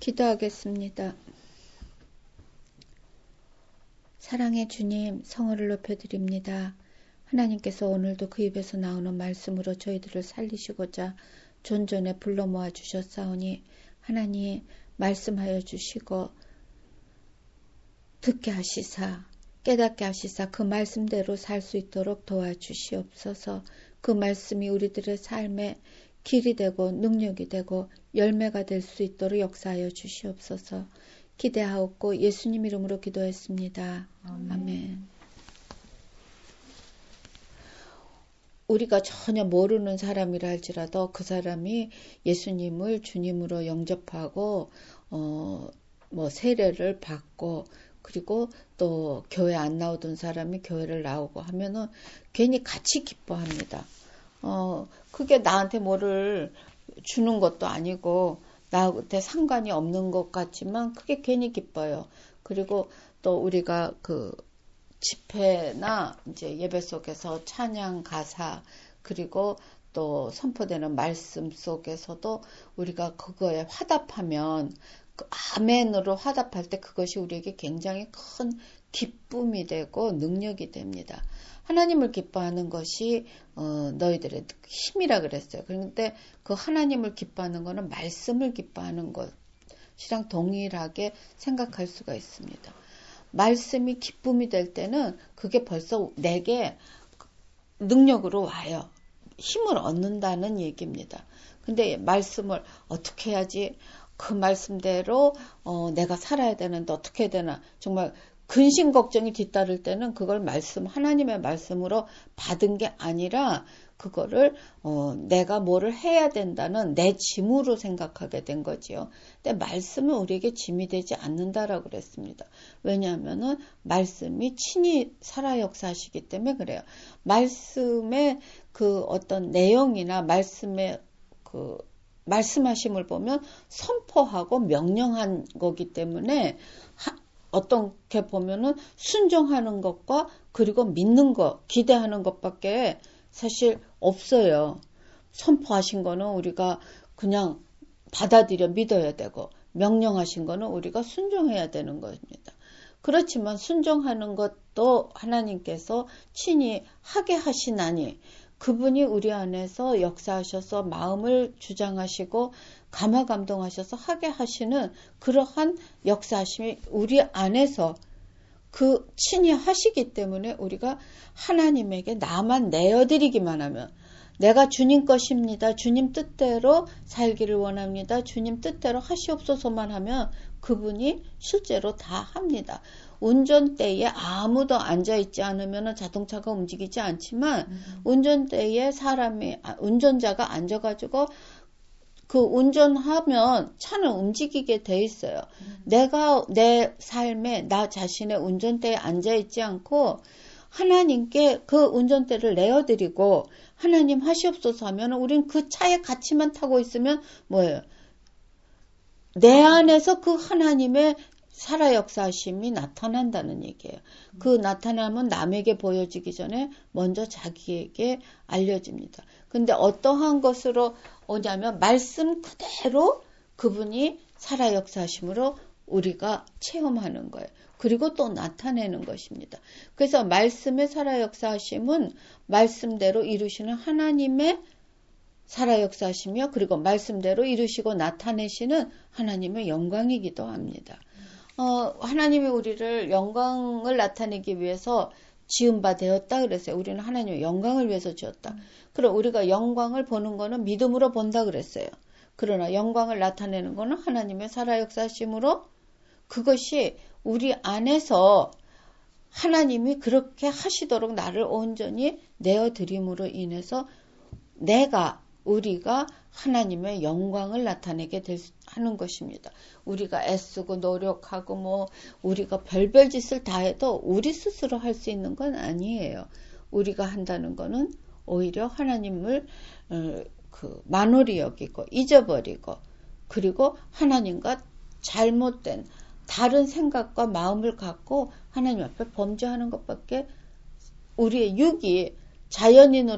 기도하겠습니다. 사랑의 주님, 성호를 높여드립니다. 하나님께서 오늘도 그 입에서 나오는 말씀으로 저희들을 살리시고자 존전에 불러 모아 주셨사오니 하나님 말씀하여 주시고 듣게 하시사 깨닫게 하시사 그 말씀대로 살 수 있도록 도와주시옵소서. 그 말씀이 우리들의 삶에 길이 되고 능력이 되고 열매가 될 수 있도록 역사하여 주시옵소서. 기대하옵고 예수님 이름으로 기도했습니다. 아멘. 우리가 전혀 모르는 사람이라 할지라도 그 사람이 예수님을 주님으로 영접하고 세례를 받고 그리고 또 교회 안 나오던 사람이 교회를 나오고 하면은 괜히 같이 기뻐합니다. 그게 나한테 뭐를 주는 것도 아니고 나한테 상관이 없는 것 같지만 그게 괜히 기뻐요. 그리고 또 우리가 그 집회나 이제 예배 속에서 찬양 가사 그리고 또 선포되는 말씀 속에서도 우리가 그거에 화답하면 그 아멘으로 화답할 때 그것이 우리에게 굉장히 큰 기쁨이 되고 능력이 됩니다. 하나님을 기뻐하는 것이 너희들의 힘이라 그랬어요. 그런데 그 하나님을 기뻐하는 것은 말씀을 기뻐하는 것이랑 동일하게 생각할 수가 있습니다. 말씀이 기쁨이 될 때는 그게 벌써 내게 능력으로 와요. 힘을 얻는다는 얘기입니다. 근데 말씀을 어떻게 해야지 그 말씀대로 내가 살아야 되는데 어떻게 해야 되나 정말 근심 걱정이 뒤따를 때는 그걸 하나님의 말씀으로 받은 게 아니라 그거를 내가 뭐를 해야 된다는 내 짐으로 생각하게 된 거지요. 근데 말씀은 우리에게 짐이 되지 않는다라고 그랬습니다. 왜냐하면은 말씀이 친히 살아 역사하시기 때문에 그래요. 말씀의 그 어떤 내용이나 말씀의 그 말씀하심을 보면 선포하고 명령한 거기 때문에 어떻게 보면은 순종하는 것과 그리고 믿는 것, 기대하는 것밖에 사실 없어요. 선포하신 거는 우리가 그냥 받아들여 믿어야 되고 명령하신 거는 우리가 순종해야 되는 겁니다. 그렇지만 순종하는 것도 하나님께서 친히 하게 하시나니 그분이 우리 안에서 역사하셔서 마음을 주장하시고 감화감동하셔서 하게 하시는 그러한 역사하심이 우리 안에서 그 친히 하시기 때문에 우리가 하나님에게 나만 내어드리기만 하면 내가 주님 것입니다. 주님 뜻대로 살기를 원합니다. 주님 뜻대로 하시옵소서만 하면 그분이 실제로 다 합니다. 운전대에 아무도 앉아있지 않으면 자동차가 움직이지 않지만 운전대에 운전자가 앉아가지고 그 운전하면 차는 움직이게 돼 있어요. 내가 내 삶에 나 자신의 운전대에 앉아있지 않고 하나님께 그 운전대를 내어드리고 하나님 하시옵소서 하면 우린 그 차에 같이만 타고 있으면 뭐예요? 내 안에서 그 하나님의 살아 역사하심이 나타난다는 얘기예요. 그 나타남은 남에게 보여지기 전에 먼저 자기에게 알려집니다. 근데 어떠한 것으로 오냐면 말씀 그대로 그분이 살아 역사하심으로 우리가 체험하는 거예요. 그리고 또 나타내는 것입니다. 그래서 말씀의 살아 역사하심은 말씀대로 이루시는 하나님의 살아 역사하시며 그리고 말씀대로 이루시고 나타내시는 하나님의 영광이기도 합니다. 하나님이 우리를 영광을 나타내기 위해서 지은 바 되었다 그랬어요. 우리는 하나님의 영광을 위해서 지었다. 그럼 우리가 영광을 보는 거는 믿음으로 본다 그랬어요. 그러나 영광을 나타내는 거는 하나님의 살아 역사심으로 그것이 우리 안에서 하나님이 그렇게 하시도록 나를 온전히 내어드림으로 인해서 우리가 하나님의 영광을 나타내게 하는 것입니다. 우리가 애쓰고 노력하고 우리가 별별 짓을 다 해도 우리 스스로 할 수 있는 건 아니에요. 우리가 한다는 거는 오히려 하나님을 만홀히 여기고 잊어버리고 그리고 하나님과 잘못된 다른 생각과 마음을 갖고 하나님 앞에 범죄하는 것밖에 우리의 육이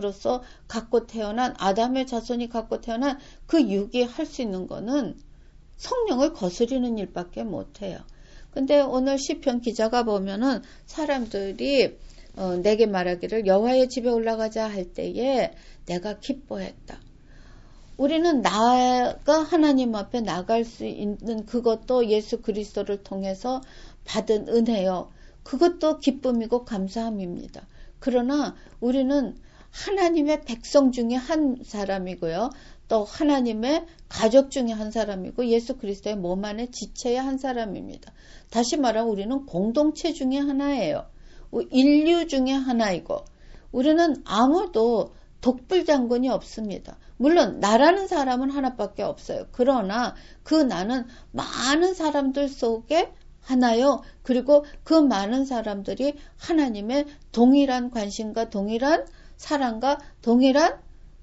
자연인으로서 갖고 태어난 아담의 자손이 갖고 태어난 그 육이 할 수 있는 거는 성령을 거스리는 일밖에 못해요. 근데 오늘 시편 기자가 보면은 사람들이 내게 말하기를 여호와의 집에 올라가자 할 때에 내가 기뻐했다. 우리는 나가 하나님 앞에 나갈 수 있는 그것도 예수 그리스도를 통해서 받은 은혜요. 그것도 기쁨이고 감사함입니다. 그러나 우리는 하나님의 백성 중에 한 사람이고요. 또 하나님의 가족 중에 한 사람이고 예수 그리스도의 몸 안에 지체의 한 사람입니다. 다시 말하면 우리는 공동체 중에 하나예요. 인류 중에 하나이고 우리는 아무도 독불장군이 없습니다. 물론 나라는 사람은 하나밖에 없어요. 그러나 그 나는 많은 사람들 속에 하나요. 그리고 그 많은 사람들이 하나님의 동일한 관심과 동일한 사랑과 동일한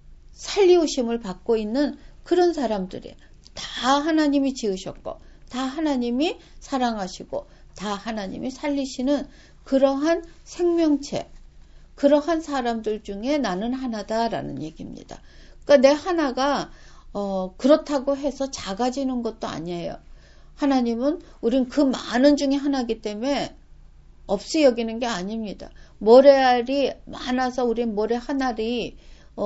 살리우심을 받고 있는 그런 사람들이에요. 다 하나님이 지으셨고 다 하나님이 사랑하시고 다 하나님이 살리시는 그러한 생명체, 그러한 사람들 중에 나는 하나다라는 얘기입니다. 그러니까 내 하나가 그렇다고 해서 작아지는 것도 아니에요. 하나님은 우린 그 많은 중에 하나이기 때문에 없이 여기는 게 아닙니다. 모래알이 많아서 우린 모래 한 알이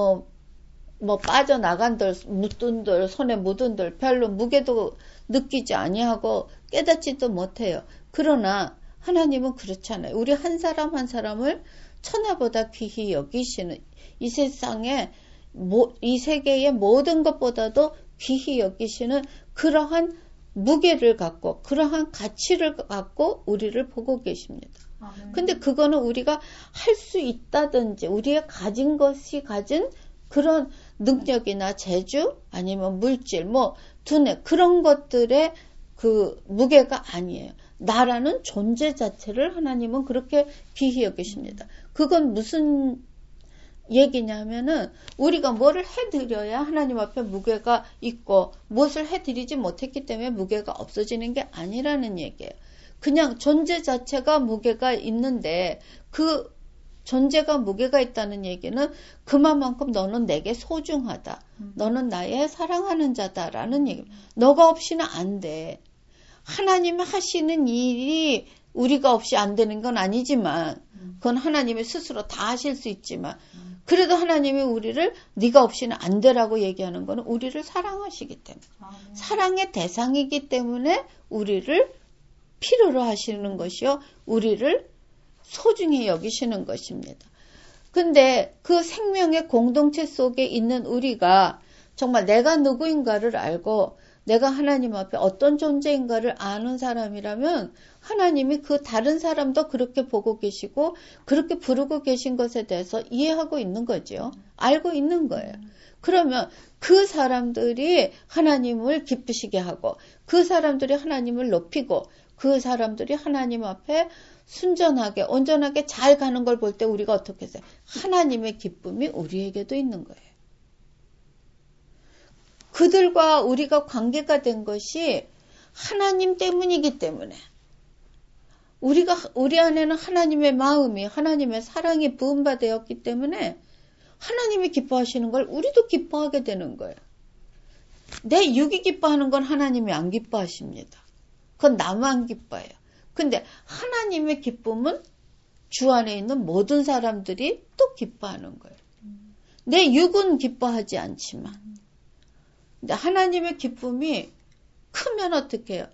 뭐 빠져나간들, 묻은들, 손에 묻은들 별로 무게도 느끼지 아니하고 깨닫지도 못해요. 그러나 하나님은 그렇지 않아요. 우리 한 사람 한 사람을 천하보다 귀히 여기시는 이 세상에 이 세계의 모든 것보다도 귀히 여기시는 그러한 무게를 갖고 그러한 가치를 갖고 우리를 보고 계십니다. 근데 그거는 우리가 할 수 있다든지 우리가 가진 것이 가진 그런 능력이나 재주 아니면 물질 뭐 두뇌 그런 것들의 그 무게가 아니에요. 나라는 존재 자체를 하나님은 그렇게 귀히 여기십니다. 그건 무슨 얘기냐면은 우리가 뭐를 해드려야 하나님 앞에 무게가 있고 무엇을 해드리지 못했기 때문에 무게가 없어지는 게 아니라는 얘기예요. 그냥 존재 자체가 무게가 있는데 그 존재가 무게가 있다는 얘기는 그만큼 너는 내게 소중하다. 너는 나의 사랑하는 자다라는 얘기입니다. 너가 없이는 안 돼. 하나님이 하시는 일이 우리가 없이 안 되는 건 아니지만 그건 하나님이 스스로 다 하실 수 있지만 그래도 하나님이 우리를 네가 없이는 안 되라고 얘기하는 거는 우리를 사랑하시기 때문에 사랑의 대상이기 때문에 우리를 필요로 하시는 것이요. 우리를 소중히 여기시는 것입니다. 근데 그 생명의 공동체 속에 있는 우리가 정말 내가 누구인가를 알고 내가 하나님 앞에 어떤 존재인가를 아는 사람이라면 하나님이 그 다른 사람도 그렇게 보고 계시고 그렇게 부르고 계신 것에 대해서 이해하고 있는 거죠. 알고 있는 거예요. 그러면 그 사람들이 하나님을 기쁘시게 하고 그 사람들이 하나님을 높이고 그 사람들이 하나님 앞에 순전하게 온전하게 잘 가는 걸 볼 때 우리가 어떻게 해요? 하나님의 기쁨이 우리에게도 있는 거예요. 그들과 우리가 관계가 된 것이 하나님 때문이기 때문에 우리 안에는 하나님의 마음이 하나님의 사랑이 부음받았기 때문에 하나님이 기뻐하시는 걸 우리도 기뻐하게 되는 거예요. 내 육이 기뻐하는 건 하나님이 안 기뻐하십니다. 그건 나만 기뻐해요. 근데 하나님의 기쁨은 주 안에 있는 모든 사람들이 또 기뻐하는 거예요. 내 육은 기뻐하지 않지만 근데 하나님의 기쁨이 크면 어떻게 해요?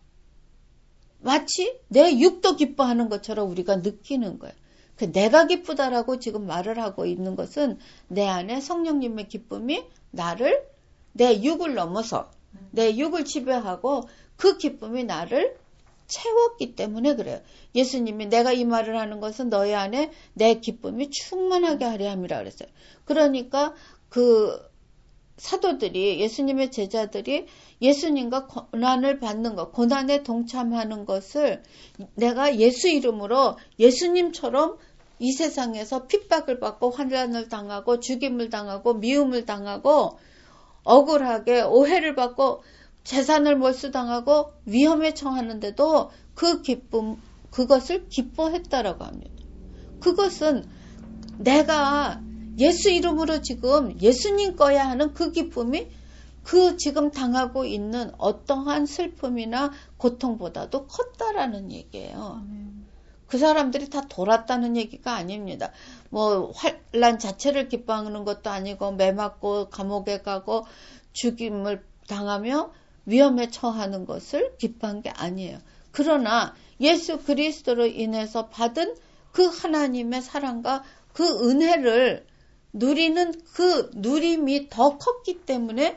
마치 내 육도 기뻐하는 것처럼 우리가 느끼는 거예요. 내가 기쁘다라고 지금 말을 하고 있는 것은 내 안에 성령님의 기쁨이 나를 내 육을 넘어서 내 육을 지배하고 그 기쁨이 나를 채웠기 때문에 그래요. 예수님이 내가 이 말을 하는 것은 너희 안에 내 기쁨이 충만하게 하려 함이라 그랬어요. 그러니까 그 사도들이 예수님의 제자들이 예수님과 고난을 받는 것, 고난에 동참하는 것을 내가 예수 이름으로 예수님처럼 이 세상에서 핍박을 받고 환난을 당하고 죽임을 당하고 미움을 당하고 억울하게 오해를 받고 재산을 몰수당하고 위험에 처하는데도 그 기쁨, 그것을 기뻐했다라고 합니다. 그것은 내가 예수 이름으로 지금 예수님 거야 하는 그 기쁨이 그 지금 당하고 있는 어떠한 슬픔이나 고통보다도 컸다라는 얘기예요. 그 사람들이 다 돌았다는 얘기가 아닙니다. 뭐 환란 자체를 기뻐하는 것도 아니고 매 맞고 감옥에 가고 죽임을 당하며 위험에 처하는 것을 기뻐한 게 아니에요. 그러나 예수 그리스도로 인해서 받은 그 하나님의 사랑과 그 은혜를 누리는 그 누림이 더 컸기 때문에,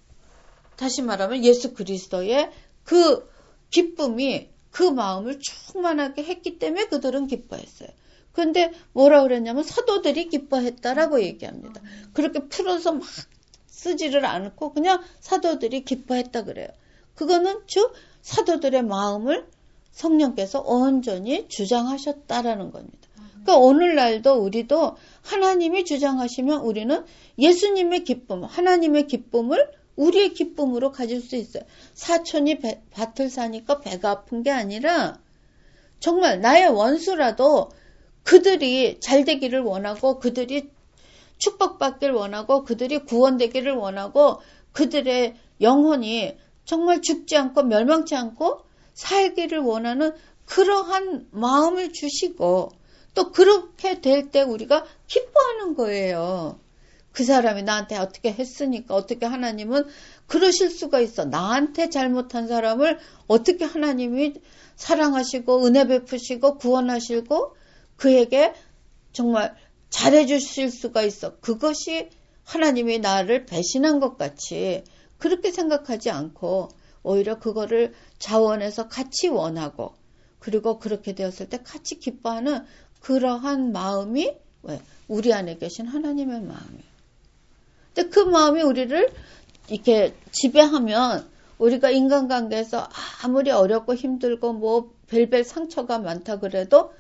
다시 말하면 예수 그리스도의 그 기쁨이 그 마음을 충만하게 했기 때문에 그들은 기뻐했어요. 그런데 뭐라 그랬냐면 사도들이 기뻐했다라고 얘기합니다. 그렇게 풀어서 막 쓰지를 않고 그냥 사도들이 기뻐했다 그래요. 그거는 즉 사도들의 마음을 성령께서 온전히 주장하셨다라는 겁니다. 그러니까 오늘날도 우리도 하나님이 주장하시면 우리는 예수님의 기쁨, 하나님의 기쁨을 우리의 기쁨으로 가질 수 있어요. 사촌이 밭을 사니까 배가 아픈 게 아니라 정말 나의 원수라도 그들이 잘 되기를 원하고 그들이 축복받기를 원하고 그들이 구원되기를 원하고 그들의 영혼이 정말 죽지 않고 멸망치 않고 살기를 원하는 그러한 마음을 주시고 또 그렇게 될 때 우리가 기뻐하는 거예요. 그 사람이 나한테 어떻게 했으니까 어떻게 하나님은 그러실 수가 있어. 나한테 잘못한 사람을 어떻게 하나님이 사랑하시고 은혜 베푸시고 구원하시고 그에게 정말 잘해주실 수가 있어. 그것이 하나님이 나를 배신한 것 같이 그렇게 생각하지 않고 오히려 그거를 자원해서 같이 원하고 그리고 그렇게 되었을 때 같이 기뻐하는 그러한 마음이 우리 안에 계신 하나님의 마음이에요. 근데 그 마음이 우리를 이렇게 지배하면 우리가 인간관계에서 아무리 어렵고 힘들고 뭐 별별 상처가 많다 그래도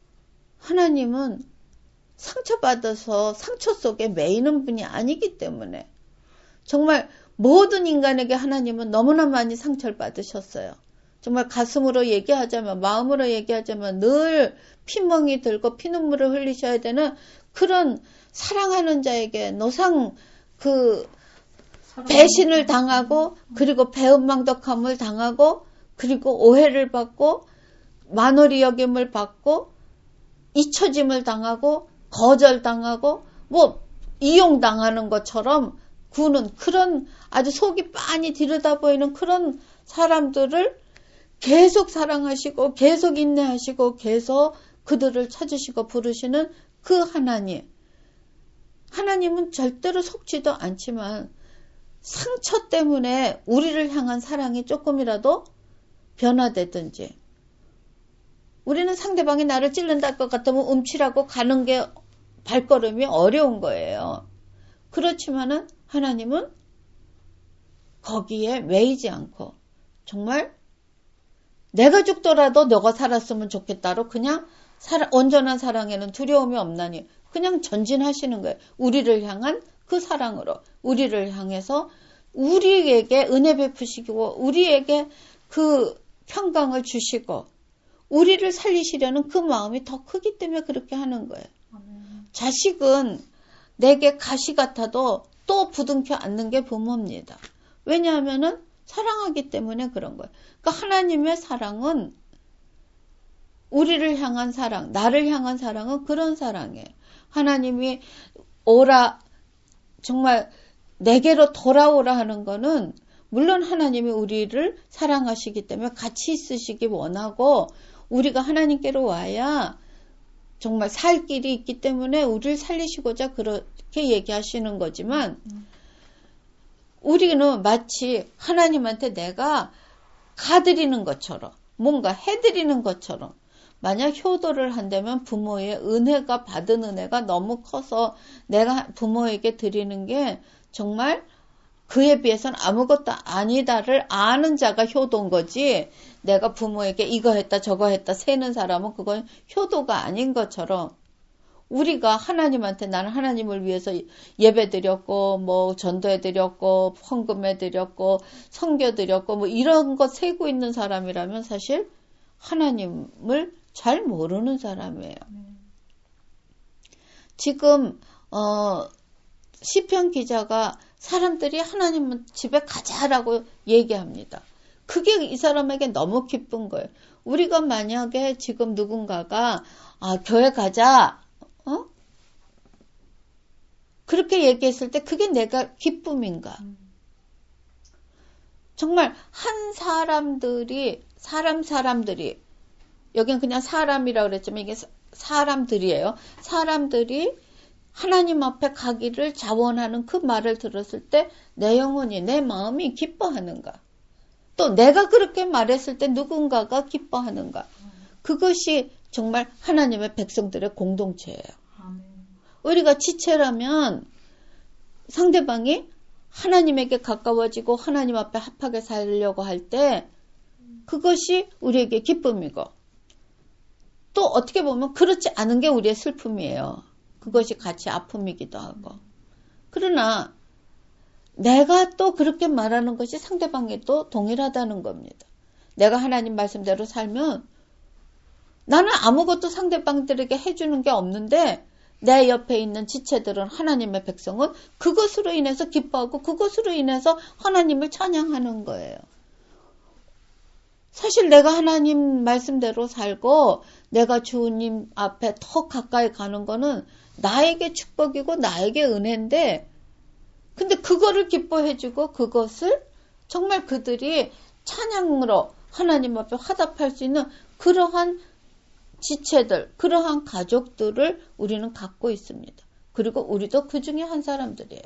하나님은 상처받아서 상처 속에 매이는 분이 아니기 때문에 정말 모든 인간에게 하나님은 너무나 많이 상처를 받으셨어요. 정말 가슴으로 얘기하자면 마음으로 얘기하자면 늘 피멍이 들고 피눈물을 흘리셔야 되는 그런 사랑하는 자에게 노상 그 배신을 당하고 그리고 배은망덕함을 당하고 그리고 오해를 받고 만홀히 여김을 받고 잊혀짐을 당하고 거절당하고 뭐 이용당하는 것처럼 구는 그런 아주 속이 빤히 들여다 보이는 그런 사람들을 계속 사랑하시고 계속 인내하시고 계속 그들을 찾으시고 부르시는 그 하나님은 절대로 속지도 않지만 상처 때문에 우리를 향한 사랑이 조금이라도 변화되든지 우리는 상대방이 나를 찔른다 것 같으면 움츠라고 가는 게 발걸음이 어려운 거예요. 그렇지만은 하나님은 거기에 매이지 않고 정말 내가 죽더라도 너가 살았으면 좋겠다로 그냥 온전한 사랑에는 두려움이 없나니 그냥 전진하시는 거예요. 우리를 향한 그 사랑으로 우리를 향해서 우리에게 은혜 베푸시고 우리에게 그 평강을 주시고 우리를 살리시려는 그 마음이 더 크기 때문에 그렇게 하는 거예요. 자식은 내게 가시 같아도 또 부둥켜 안는 게 부모입니다. 왜냐하면은 사랑하기 때문에 그런 거예요. 그러니까 하나님의 사랑은 우리를 향한 사랑, 나를 향한 사랑은 그런 사랑이에요. 하나님이 오라, 정말 내게로 돌아오라 하는 거는 물론 하나님이 우리를 사랑하시기 때문에 같이 있으시기 원하고 우리가 하나님께로 와야 정말 살 길이 있기 때문에 우리를 살리시고자 그렇게 얘기하시는 거지만 우리는 마치 하나님한테 내가 가드리는 것처럼 뭔가 해드리는 것처럼 만약 효도를 한다면 부모의 은혜가 받은 은혜가 너무 커서 내가 부모에게 드리는 게 정말 그에 비해서는 아무것도 아니다를 아는 자가 효도인 거지 내가 부모에게 이거 했다 저거 했다 세는 사람은 그건 효도가 아닌 것처럼 우리가 하나님한테 나는 하나님을 위해서 예배 드렸고 뭐 전도해 드렸고 헌금해 드렸고 선교 드렸고 뭐 이런 거 세고 있는 사람이라면 사실 하나님을 잘 모르는 사람이에요. 지금 시편 기자가 사람들이 하나님 집에 가자라고 얘기합니다. 그게 이 사람에게 너무 기쁜 거예요. 우리가 만약에 지금 누군가가 교회 가자 그렇게 얘기했을 때 그게 내가 기쁨인가? 정말 한 사람들이 여긴 그냥 사람이라고 그랬지만 이게 사람들이에요. 사람들이 하나님 앞에 가기를 자원하는 그 말을 들었을 때 내 영혼이, 내 마음이 기뻐하는가? 또 내가 그렇게 말했을 때 누군가가 기뻐하는가? 그것이 정말 하나님의 백성들의 공동체예요. 우리가 지체라면 상대방이 하나님에게 가까워지고 하나님 앞에 합하게 살려고 할 때 그것이 우리에게 기쁨이고 또 어떻게 보면 그렇지 않은 게 우리의 슬픔이에요. 그것이 같이 아픔이기도 하고. 그러나 내가 또 그렇게 말하는 것이 상대방에도 동일하다는 겁니다. 내가 하나님 말씀대로 살면 나는 아무것도 상대방들에게 해주는 게 없는데 내 옆에 있는 지체들은 하나님의 백성은 그것으로 인해서 기뻐하고 그것으로 인해서 하나님을 찬양하는 거예요. 사실 내가 하나님 말씀대로 살고 내가 주님 앞에 더 가까이 가는 거는 나에게 축복이고 나에게 은혜인데 근데 그거를 기뻐해주고 그것을 정말 그들이 찬양으로 하나님 앞에 화답할 수 있는 그러한 지체들, 그러한 가족들을 우리는 갖고 있습니다. 그리고 우리도 그 중에 한 사람들이에요.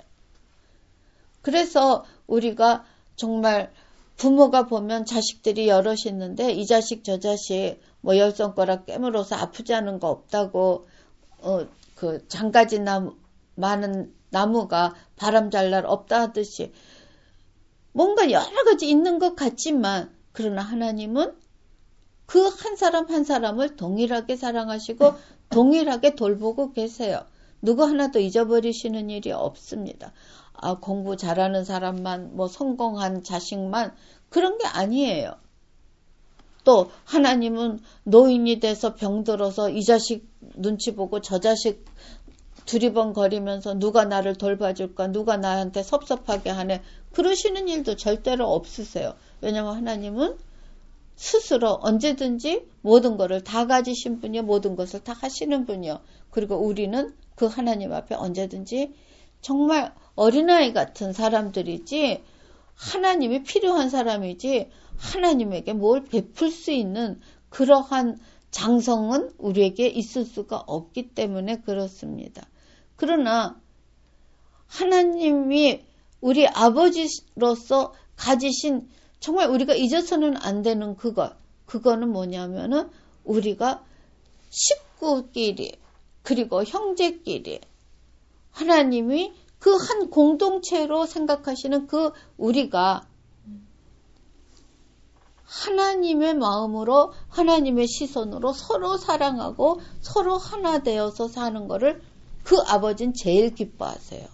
그래서 우리가 정말 부모가 보면 자식들이 여럿이 있는데 이 자식 저 자식 뭐 10손가락 깨물어서 아프지 않은 거 없다고 그 장가지 많은 나무가 바람 잘 날 없다 하듯이 뭔가 여러 가지 있는 것 같지만 그러나 하나님은 그 한 사람 한 사람을 동일하게 사랑하시고 동일하게 돌보고 계세요. 누구 하나도 잊어버리시는 일이 없습니다. 공부 잘하는 사람만 뭐 성공한 자식만 그런 게 아니에요. 또 하나님은 노인이 돼서 병들어서 이 자식 눈치 보고 저 자식 두리번거리면서 누가 나를 돌봐줄까 누가 나한테 섭섭하게 하네 그러시는 일도 절대로 없으세요. 왜냐하면 하나님은 스스로 언제든지 모든 것을 다 가지신 분이요 모든 것을 다 하시는 분이요 그리고 우리는 그 하나님 앞에 언제든지 정말 어린아이 같은 사람들이지 하나님이 필요한 사람이지 하나님에게 뭘 베풀 수 있는 그러한 장성은 우리에게 있을 수가 없기 때문에 그렇습니다. 그러나 하나님이 우리 아버지로서 가지신 정말 우리가 잊어서는 안 되는 그거는 뭐냐면은 우리가 식구끼리 그리고 형제끼리 하나님이 그 한 공동체로 생각하시는 그 우리가 하나님의 마음으로 하나님의 시선으로 서로 사랑하고 서로 하나 되어서 사는 거를 그 아버지는 제일 기뻐하세요.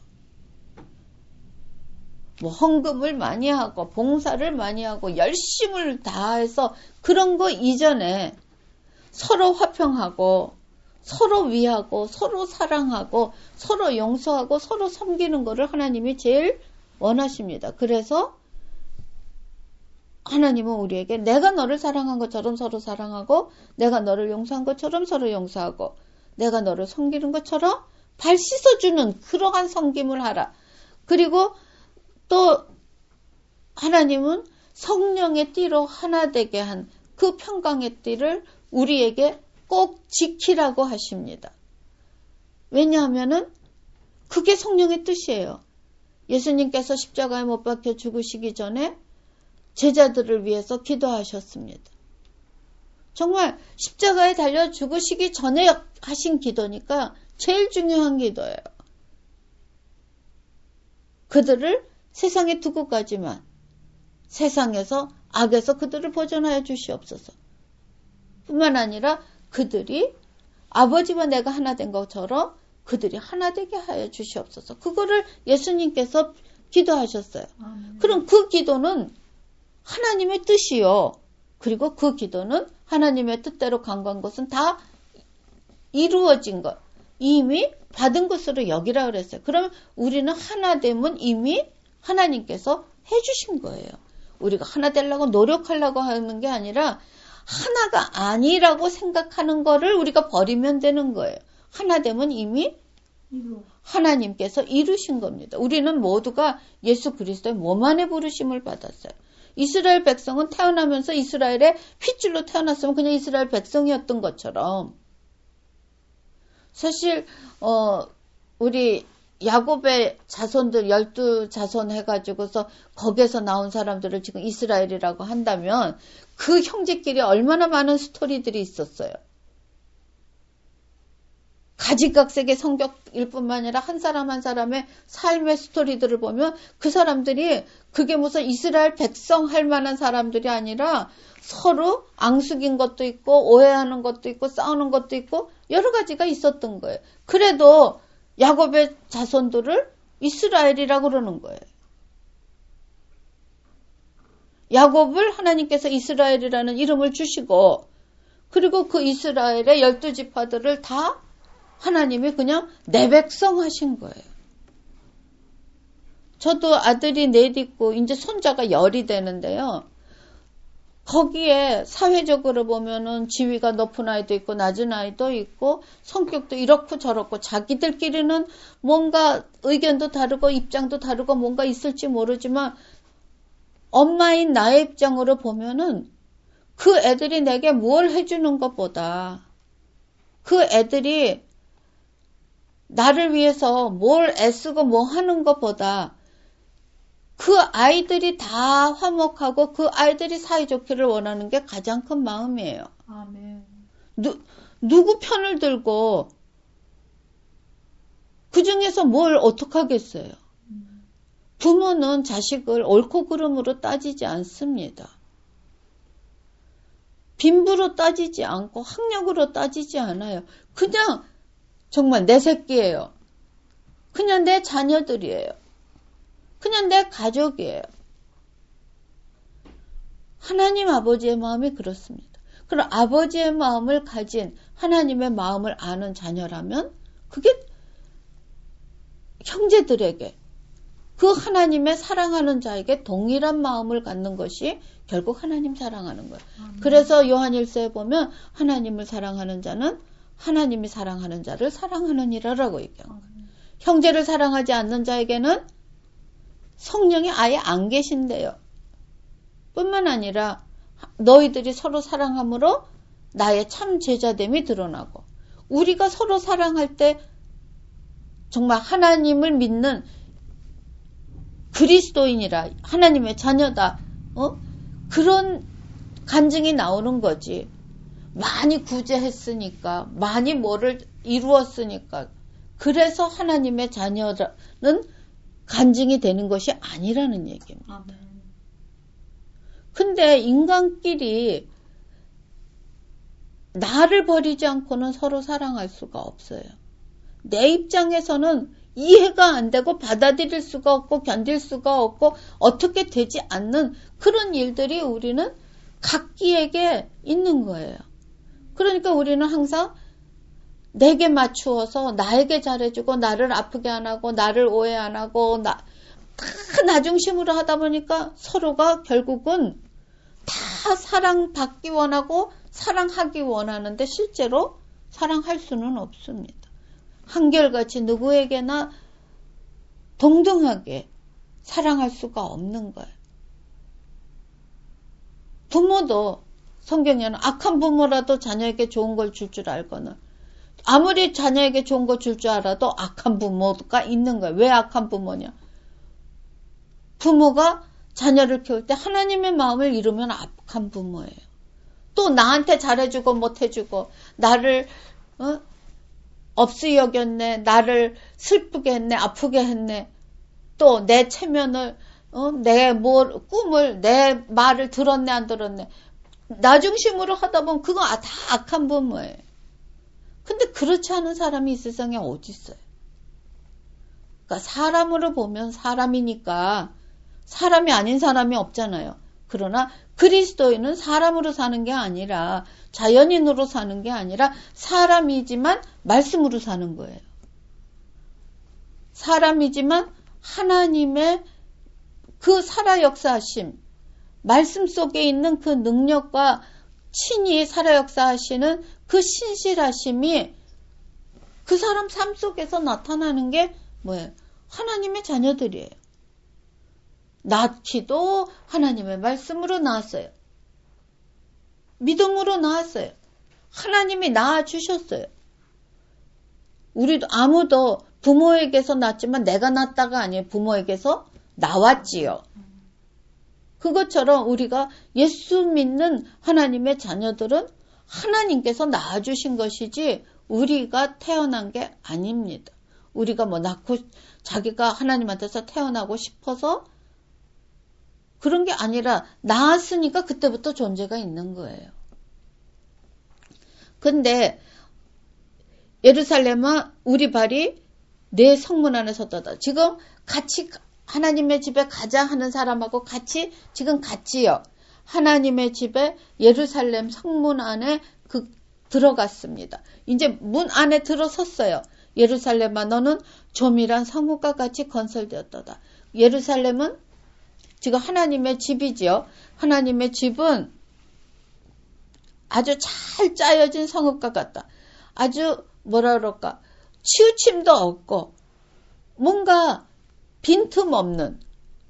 뭐 헌금을 많이 하고 봉사를 많이 하고 열심을 다해서 그런 거 이전에 서로 화평하고 서로 위하고 서로 사랑하고 서로 용서하고 서로 섬기는 거를 하나님이 제일 원하십니다. 그래서 하나님은 우리에게 내가 너를 사랑한 것처럼 서로 사랑하고 내가 너를 용서한 것처럼 서로 용서하고 내가 너를 섬기는 것처럼 발 씻어주는 그러한 섬김을 하라. 그리고 또 하나님은 성령의 띠로 하나 되게 한 그 평강의 띠를 우리에게 꼭 지키라고 하십니다. 왜냐하면은 그게 성령의 뜻이에요. 예수님께서 십자가에 못 박혀 죽으시기 전에 제자들을 위해서 기도하셨습니다. 정말 십자가에 달려 죽으시기 전에 하신 기도니까 제일 중요한 기도예요. 그들을 세상에 두고 가지만 세상에서 악에서 그들을 보존하여 주시옵소서. 뿐만 아니라 그들이 아버지와 내가 하나 된 것처럼 그들이 하나 되게 하여 주시옵소서. 그거를 예수님께서 기도하셨어요. 그럼 그 기도는 하나님의 뜻이요. 그리고 그 기도는 하나님의 뜻대로 간 것은 다 이루어진 것. 이미 받은 것으로 여기라 그랬어요. 그러면 우리는 하나됨은 이미 하나님께서 해주신 거예요. 우리가 하나 되려고 노력하려고 하는 게 아니라 하나가 아니라고 생각하는 거를 우리가 버리면 되는 거예요. 하나됨은 이미 하나님께서 이루신 겁니다. 우리는 모두가 예수 그리스도의 몸 안에 부르심을 받았어요. 이스라엘 백성은 태어나면서 이스라엘의 핏줄로 태어났으면 그냥 이스라엘 백성이었던 것처럼 사실 우리 야곱의 자손들 12자손 해가지고서 거기에서 나온 사람들을 지금 이스라엘이라고 한다면 그 형제끼리 얼마나 많은 스토리들이 있었어요. 가지각색의 성격일 뿐만 아니라 한 사람 한 사람의 삶의 스토리들을 보면 그 사람들이 그게 무슨 이스라엘 백성 할 만한 사람들이 아니라 서로 앙숙인 것도 있고 오해하는 것도 있고 싸우는 것도 있고 여러 가지가 있었던 거예요. 그래도 야곱의 자손들을 이스라엘이라고 그러는 거예요. 야곱을 하나님께서 이스라엘이라는 이름을 주시고 그리고 그 이스라엘의 12지파들을 다 하나님이 그냥 내 백성 하신 거예요. 저도 아들이 넷 있고 이제 손자가 10이 되는데요. 거기에 사회적으로 보면은 지위가 높은 아이도 있고 낮은 아이도 있고 성격도 이렇고 저렇고 자기들끼리는 뭔가 의견도 다르고 입장도 다르고 뭔가 있을지 모르지만 엄마인 나의 입장으로 보면은 그 애들이 내게 뭘 해주는 것보다 그 애들이 나를 위해서 뭘 애쓰고 뭐 하는 것보다 그 아이들이 다 화목하고 그 아이들이 사이좋기를 원하는 게 가장 큰 마음이에요. 아멘. 누구 편을 들고 그 중에서 뭘 어떡하겠어요. 부모는 자식을 옳고 그름으로 따지지 않습니다. 빈부로 따지지 않고 학력으로 따지지 않아요. 그냥 정말 내 새끼예요. 그냥 내 자녀들이에요. 그냥 내 가족이에요. 하나님 아버지의 마음이 그렇습니다. 그럼 아버지의 마음을 가진 하나님의 마음을 아는 자녀라면 그게 형제들에게 그 하나님의 사랑하는 자에게 동일한 마음을 갖는 것이 결국 하나님 사랑하는 거예요. 그래서 요한일서에 보면 하나님을 사랑하는 자는 하나님이 사랑하는 자를 사랑하느니라라고 얘기한 거예요. 형제를 사랑하지 않는 자에게는 성령이 아예 안 계신대요. 뿐만 아니라 너희들이 서로 사랑함으로 나의 참 제자됨이 드러나고 우리가 서로 사랑할 때 정말 하나님을 믿는 그리스도인이라 하나님의 자녀다. 그런 간증이 나오는 거지. 많이 구제했으니까 많이 뭐를 이루었으니까 그래서 하나님의 자녀는 간증이 되는 것이 아니라는 얘기입니다. 아멘. 근데 인간끼리 나를 버리지 않고는 서로 사랑할 수가 없어요. 내 입장에서는 이해가 안 되고 받아들일 수가 없고 견딜 수가 없고 어떻게 되지 않는 그런 일들이 우리는 각기에게 있는 거예요. 그러니까 우리는 항상 내게 맞추어서 나에게 잘해주고 나를 아프게 안 하고 나를 오해 안 하고 다 나 중심으로 하다 보니까 서로가 결국은 다 사랑받기 원하고 사랑하기 원하는데 실제로 사랑할 수는 없습니다. 한결같이 누구에게나 동등하게 사랑할 수가 없는 거예요. 부모도 성경에는 악한 부모라도 자녀에게 좋은 걸 줄 줄 알거늘 아무리 자녀에게 좋은 거 줄 줄 알아도 악한 부모가 있는 거예요. 왜 악한 부모냐? 부모가 자녀를 키울 때 하나님의 마음을 잃으면 악한 부모예요. 또 나한테 잘해주고 못해주고 나를 없이 여겼네. 나를 슬프게 했네. 아프게 했네. 또 내 체면을 내 꿈을 내 말을 들었네 안 들었네. 나 중심으로 하다 보면 그거 다 악한 부모예요. 근데 그렇지 않은 사람이 이 세상에 어디 있어요? 그러니까 사람으로 보면 사람이니까 사람이 아닌 사람이 없잖아요. 그러나 그리스도인은 사람으로 사는 게 아니라, 자연인으로 사는 게 아니라 사람이지만 말씀으로 사는 거예요. 사람이지만 하나님의 그 살아 역사하심, 말씀 속에 있는 그 능력과 친히 살아 역사하시는 그 신실하심이 그 사람 삶 속에서 나타나는 게 뭐예요? 하나님의 자녀들이에요. 낳기도 하나님의 말씀으로 낳았어요. 믿음으로 낳았어요. 하나님이 낳아주셨어요. 우리도 아무도 부모에게서 낳았지만 내가 낳았다가 아니에요. 부모에게서 나왔지요. 그것처럼 우리가 예수 믿는 하나님의 자녀들은 하나님께서 낳아주신 것이지 우리가 태어난 게 아닙니다. 우리가 뭐 낳고 자기가 하나님한테서 태어나고 싶어서 그런 게 아니라 낳았으니까 그때부터 존재가 있는 거예요. 근데 예루살렘아 우리 발이 내 성문 안에 섰다. 지금 같이 하나님의 집에 가자 하는 사람하고 같이 지금 갔지요. 하나님의 집에 예루살렘 성문 안에 들어갔습니다. 이제 문 안에 들어섰어요. 예루살렘아 너는 조밀한 성읍과 같이 건설되었도다. 예루살렘은 지금 하나님의 집이지요. 하나님의 집은 아주 잘 짜여진 성읍과 같다. 아주 뭐라 그럴까 치우침도 없고 뭔가 빈틈없는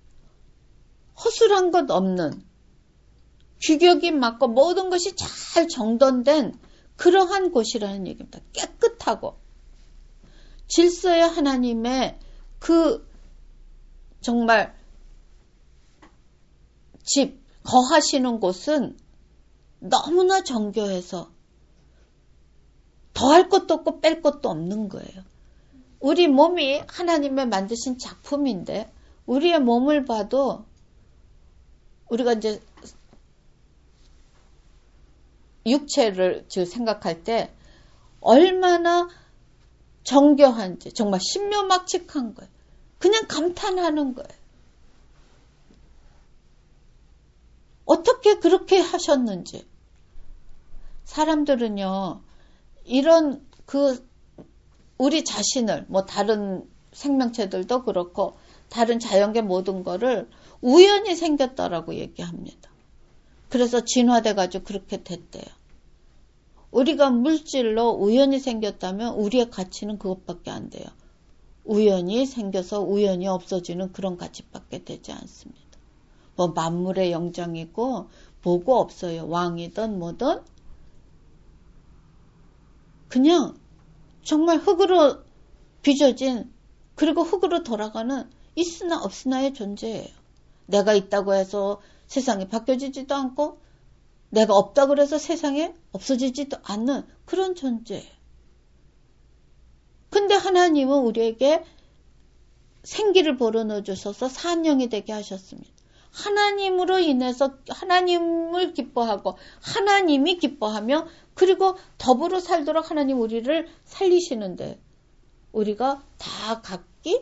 허술한 것 없는 규격이 맞고 모든 것이 잘 정돈된 그러한 곳이라는 얘기입니다. 깨끗하고 질서의 하나님의 그 정말 집 거하시는 곳은 너무나 정교해서 더할 것도 없고 뺄 것도 없는 거예요. 우리 몸이 하나님의 만드신 작품인데 우리의 몸을 봐도 우리가 이제 육체를 생각할 때 얼마나 정교한지 정말 신묘막측한 거예요. 그냥 감탄하는 거예요. 어떻게 그렇게 하셨는지. 사람들은요, 이런 우리 자신을, 뭐 다른 생명체들도 그렇고, 다른 자연계 모든 거를 우연히 생겼다라고 얘기합니다. 그래서 진화돼가지고 그렇게 됐대요. 우리가 물질로 우연히 생겼다면 우리의 가치는 그것밖에 안 돼요. 우연히 생겨서 우연히 없어지는 그런 가치밖에 되지 않습니다. 뭐 만물의 영장이고 뭐고 없어요. 왕이든 뭐든 그냥 정말 흙으로 빚어진 그리고 흙으로 돌아가는 있으나 없으나의 존재예요. 내가 있다고 해서 세상이 바뀌어지지도 않고 내가 없다고 해서 세상에 없어지지도 않는 그런 존재예요. 근데 하나님은 우리에게 생기를 불어넣어 주셔서 산영이 되게 하셨습니다. 하나님으로 인해서 하나님을 기뻐하고 하나님이 기뻐하며 그리고 더불어 살도록 하나님 우리를 살리시는데 우리가 다 각기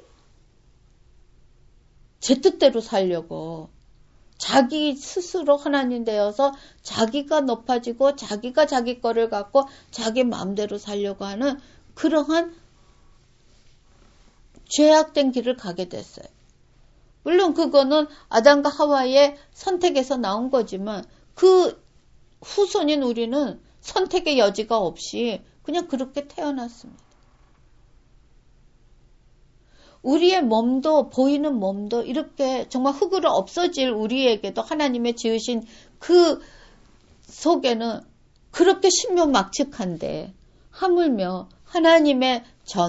제 뜻대로 살려고 자기 스스로 하나님 되어서 자기가 높아지고 자기가 자기 거를 갖고 자기 마음대로 살려고 하는 그러한 죄악된 길을 가게 됐어요. 물론 그거는 아담과 하와의 선택에서 나온 거지만 그 후손인 우리는 선택의 여지가 없이 그냥 그렇게 태어났습니다. 우리의 몸도 보이는 몸도 이렇게 정말 흙으로 없어질 우리에게도 하나님의 지으신 그 속에는 그렇게 신묘막측한데 하물며 하나님의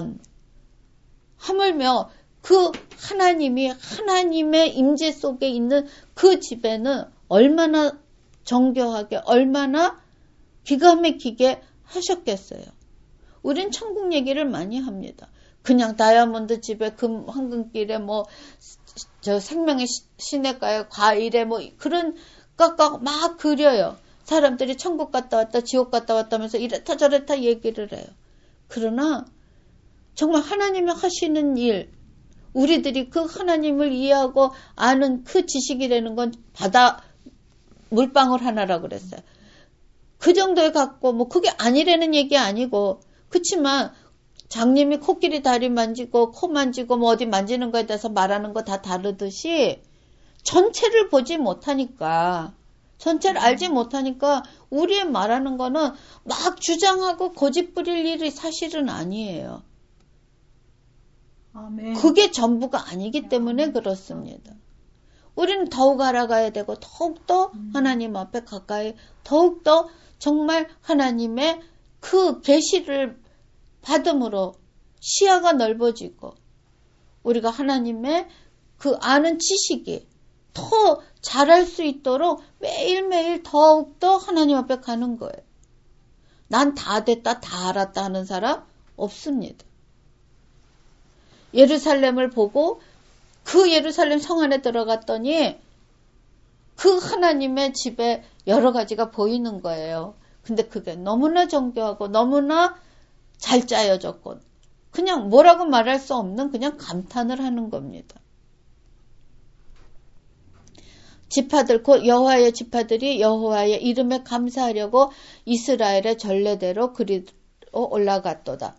하물며 그 하나님의 임재 속에 있는 그 집에는 얼마나 정교하게 얼마나 기가 막히게 하셨겠어요. 우린 천국 얘기를 많이 합니다. 그냥 다이아몬드 집에 황금길에 저 생명의 시냇가에 과일에 그런 깎아 막 그려요. 사람들이 천국 갔다 왔다 지옥 갔다 왔다 하면서 이랬다 저랬다 얘기를 해요. 그러나 정말 하나님이 하시는 일 우리들이 그 하나님을 이해하고 아는 그 지식이라는 건 물방울 하나라 그랬어요. 그 정도에 갖고 뭐 그게 아니라는 얘기 아니고 그치만 장님이 코끼리 다리 만지고 코 만지고 뭐 어디 만지는 거에 대해서 말하는 거 다 다르듯이 전체를 보지 못하니까 전체를 알지 못하니까 우리의 말하는 거는 막 주장하고 고집 부릴 일이 사실은 아니에요. 아멘. 그게 전부가 아니기 때문에 그렇습니다. 우리는 더욱 알아가야 되고 더욱더 하나님 앞에 가까이 더욱더 정말 하나님의 그 계시를 받음으로 시야가 넓어지고 우리가 하나님의 그 아는 지식이 더 잘할 수 있도록 매일매일 더욱더 하나님 앞에 가는 거예요. 난 다 됐다, 다 알았다 하는 사람 없습니다. 예루살렘을 보고 그 예루살렘 성 안에 들어갔더니 그 하나님의 집에 여러 가지가 보이는 거예요. 근데 그게 너무나 정교하고 너무나 잘 짜여졌고 그냥 뭐라고 말할 수 없는 그냥 감탄을 하는 겁니다. 지파들 곧 여호와의 지파들이 여호와의 이름에 감사하려고 이스라엘의 전례대로 그리로 올라갔도다.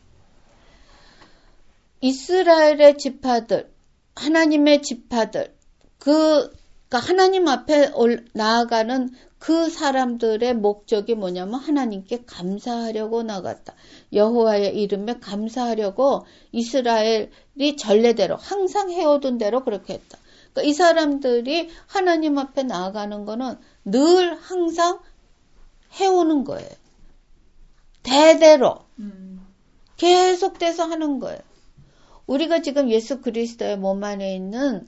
이스라엘의 지파들, 하나님의 지파들, 그러니까 하나님 앞에 나아가는 그 사람들의 목적이 뭐냐면 하나님께 감사하려고 나갔다. 여호와의 이름에 감사하려고 이스라엘이 전례대로 항상 해오던 대로 그렇게 했다. 그러니까 이 사람들이 하나님 앞에 나아가는 거는 늘 항상 해오는 거예요. 대대로 계속돼서 하는 거예요. 우리가 지금 예수 그리스도의 몸 안에 있는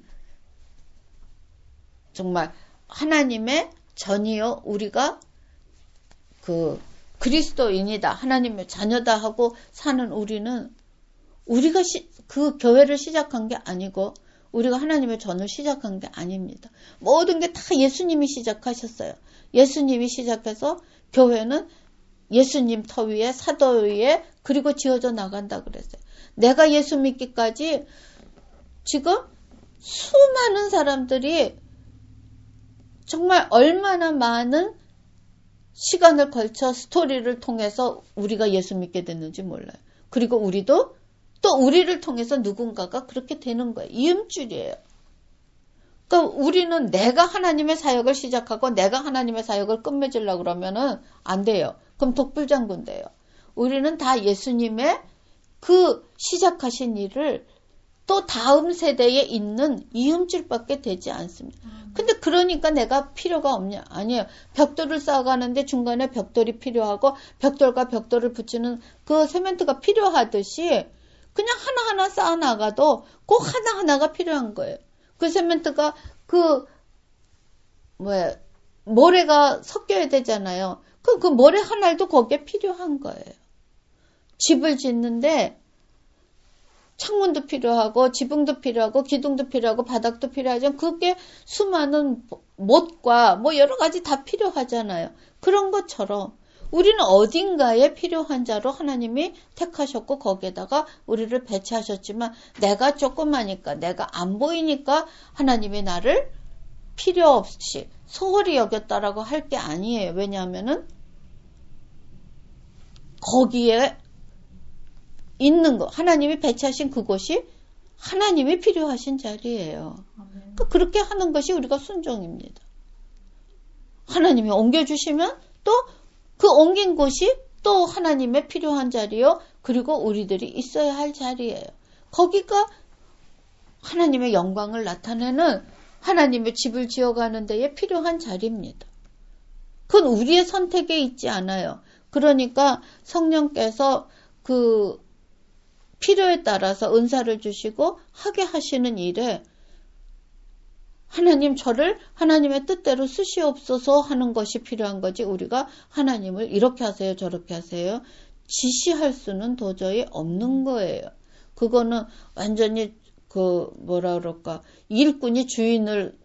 정말 하나님의 전이요 우리가 그 그리스도인이다 하나님의 자녀다 하고 사는 우리는 우리가 그 교회를 시작한 게 아니고 우리가 하나님의 전을 시작한 게 아닙니다. 모든 게 다 예수님이 시작하셨어요. 예수님이 시작해서 교회는 예수님 터 위에 사도 위에 그리고 지어져 나간다 그랬어요. 내가 예수 믿기까지 지금 수많은 사람들이 정말 얼마나 많은 시간을 걸쳐 스토리를 통해서 우리가 예수 믿게 됐는지 몰라요. 그리고 우리도 또 우리를 통해서 누군가가 그렇게 되는 거예요. 이음줄이에요. 그러니까 우리는 내가 하나님의 사역을 시작하고 내가 하나님의 사역을 끝맺으려고 그러면은 안 돼요. 그럼 독불장군 돼요. 우리는 다 예수님의 그 시작하신 일을 또 다음 세대에 있는 이음줄밖에 되지 않습니다. 근데 그러니까 내가 필요가 없냐? 아니에요. 벽돌을 쌓아가는데 중간에 벽돌이 필요하고 벽돌과 벽돌을 붙이는 그 세멘트가 필요하듯이 그냥 하나하나 쌓아나가도 꼭 하나하나가 필요한 거예요. 그 세멘트가 모래가 섞여야 되잖아요. 그 모래 하나도 거기에 필요한 거예요. 집을 짓는데 창문도 필요하고 지붕도 필요하고 기둥도 필요하고 바닥도 필요하죠. 그게 수많은 못과 뭐 여러 가지 다 필요하잖아요. 그런 것처럼 우리는 어딘가에 필요한 자로 하나님이 택하셨고 거기에다가 우리를 배치하셨지만 내가 조그마니까 내가 안 보이니까 하나님이 나를 필요 없이 소홀히 여겼다라고 할 게 아니에요. 왜냐하면은 거기에 있는 거 하나님이 배치하신 그곳이 하나님이 필요하신 자리예요. 그러니까 그렇게 하는 것이 우리가 순종입니다. 하나님이 옮겨주시면 또 그 옮긴 곳이 또 하나님의 필요한 자리요. 그리고 우리들이 있어야 할 자리예요. 거기가 하나님의 영광을 나타내는 하나님의 집을 지어가는 데에 필요한 자리입니다. 그건 우리의 선택에 있지 않아요. 그러니까 성령께서 그 필요에 따라서 은사를 주시고 하게 하시는 일에 하나님 저를 하나님의 뜻대로 쓰시옵소서 하는 것이 필요한 거지 우리가 하나님을 이렇게 하세요 저렇게 하세요 지시할 수는 도저히 없는 거예요. 그거는 완전히 일꾼이 주인을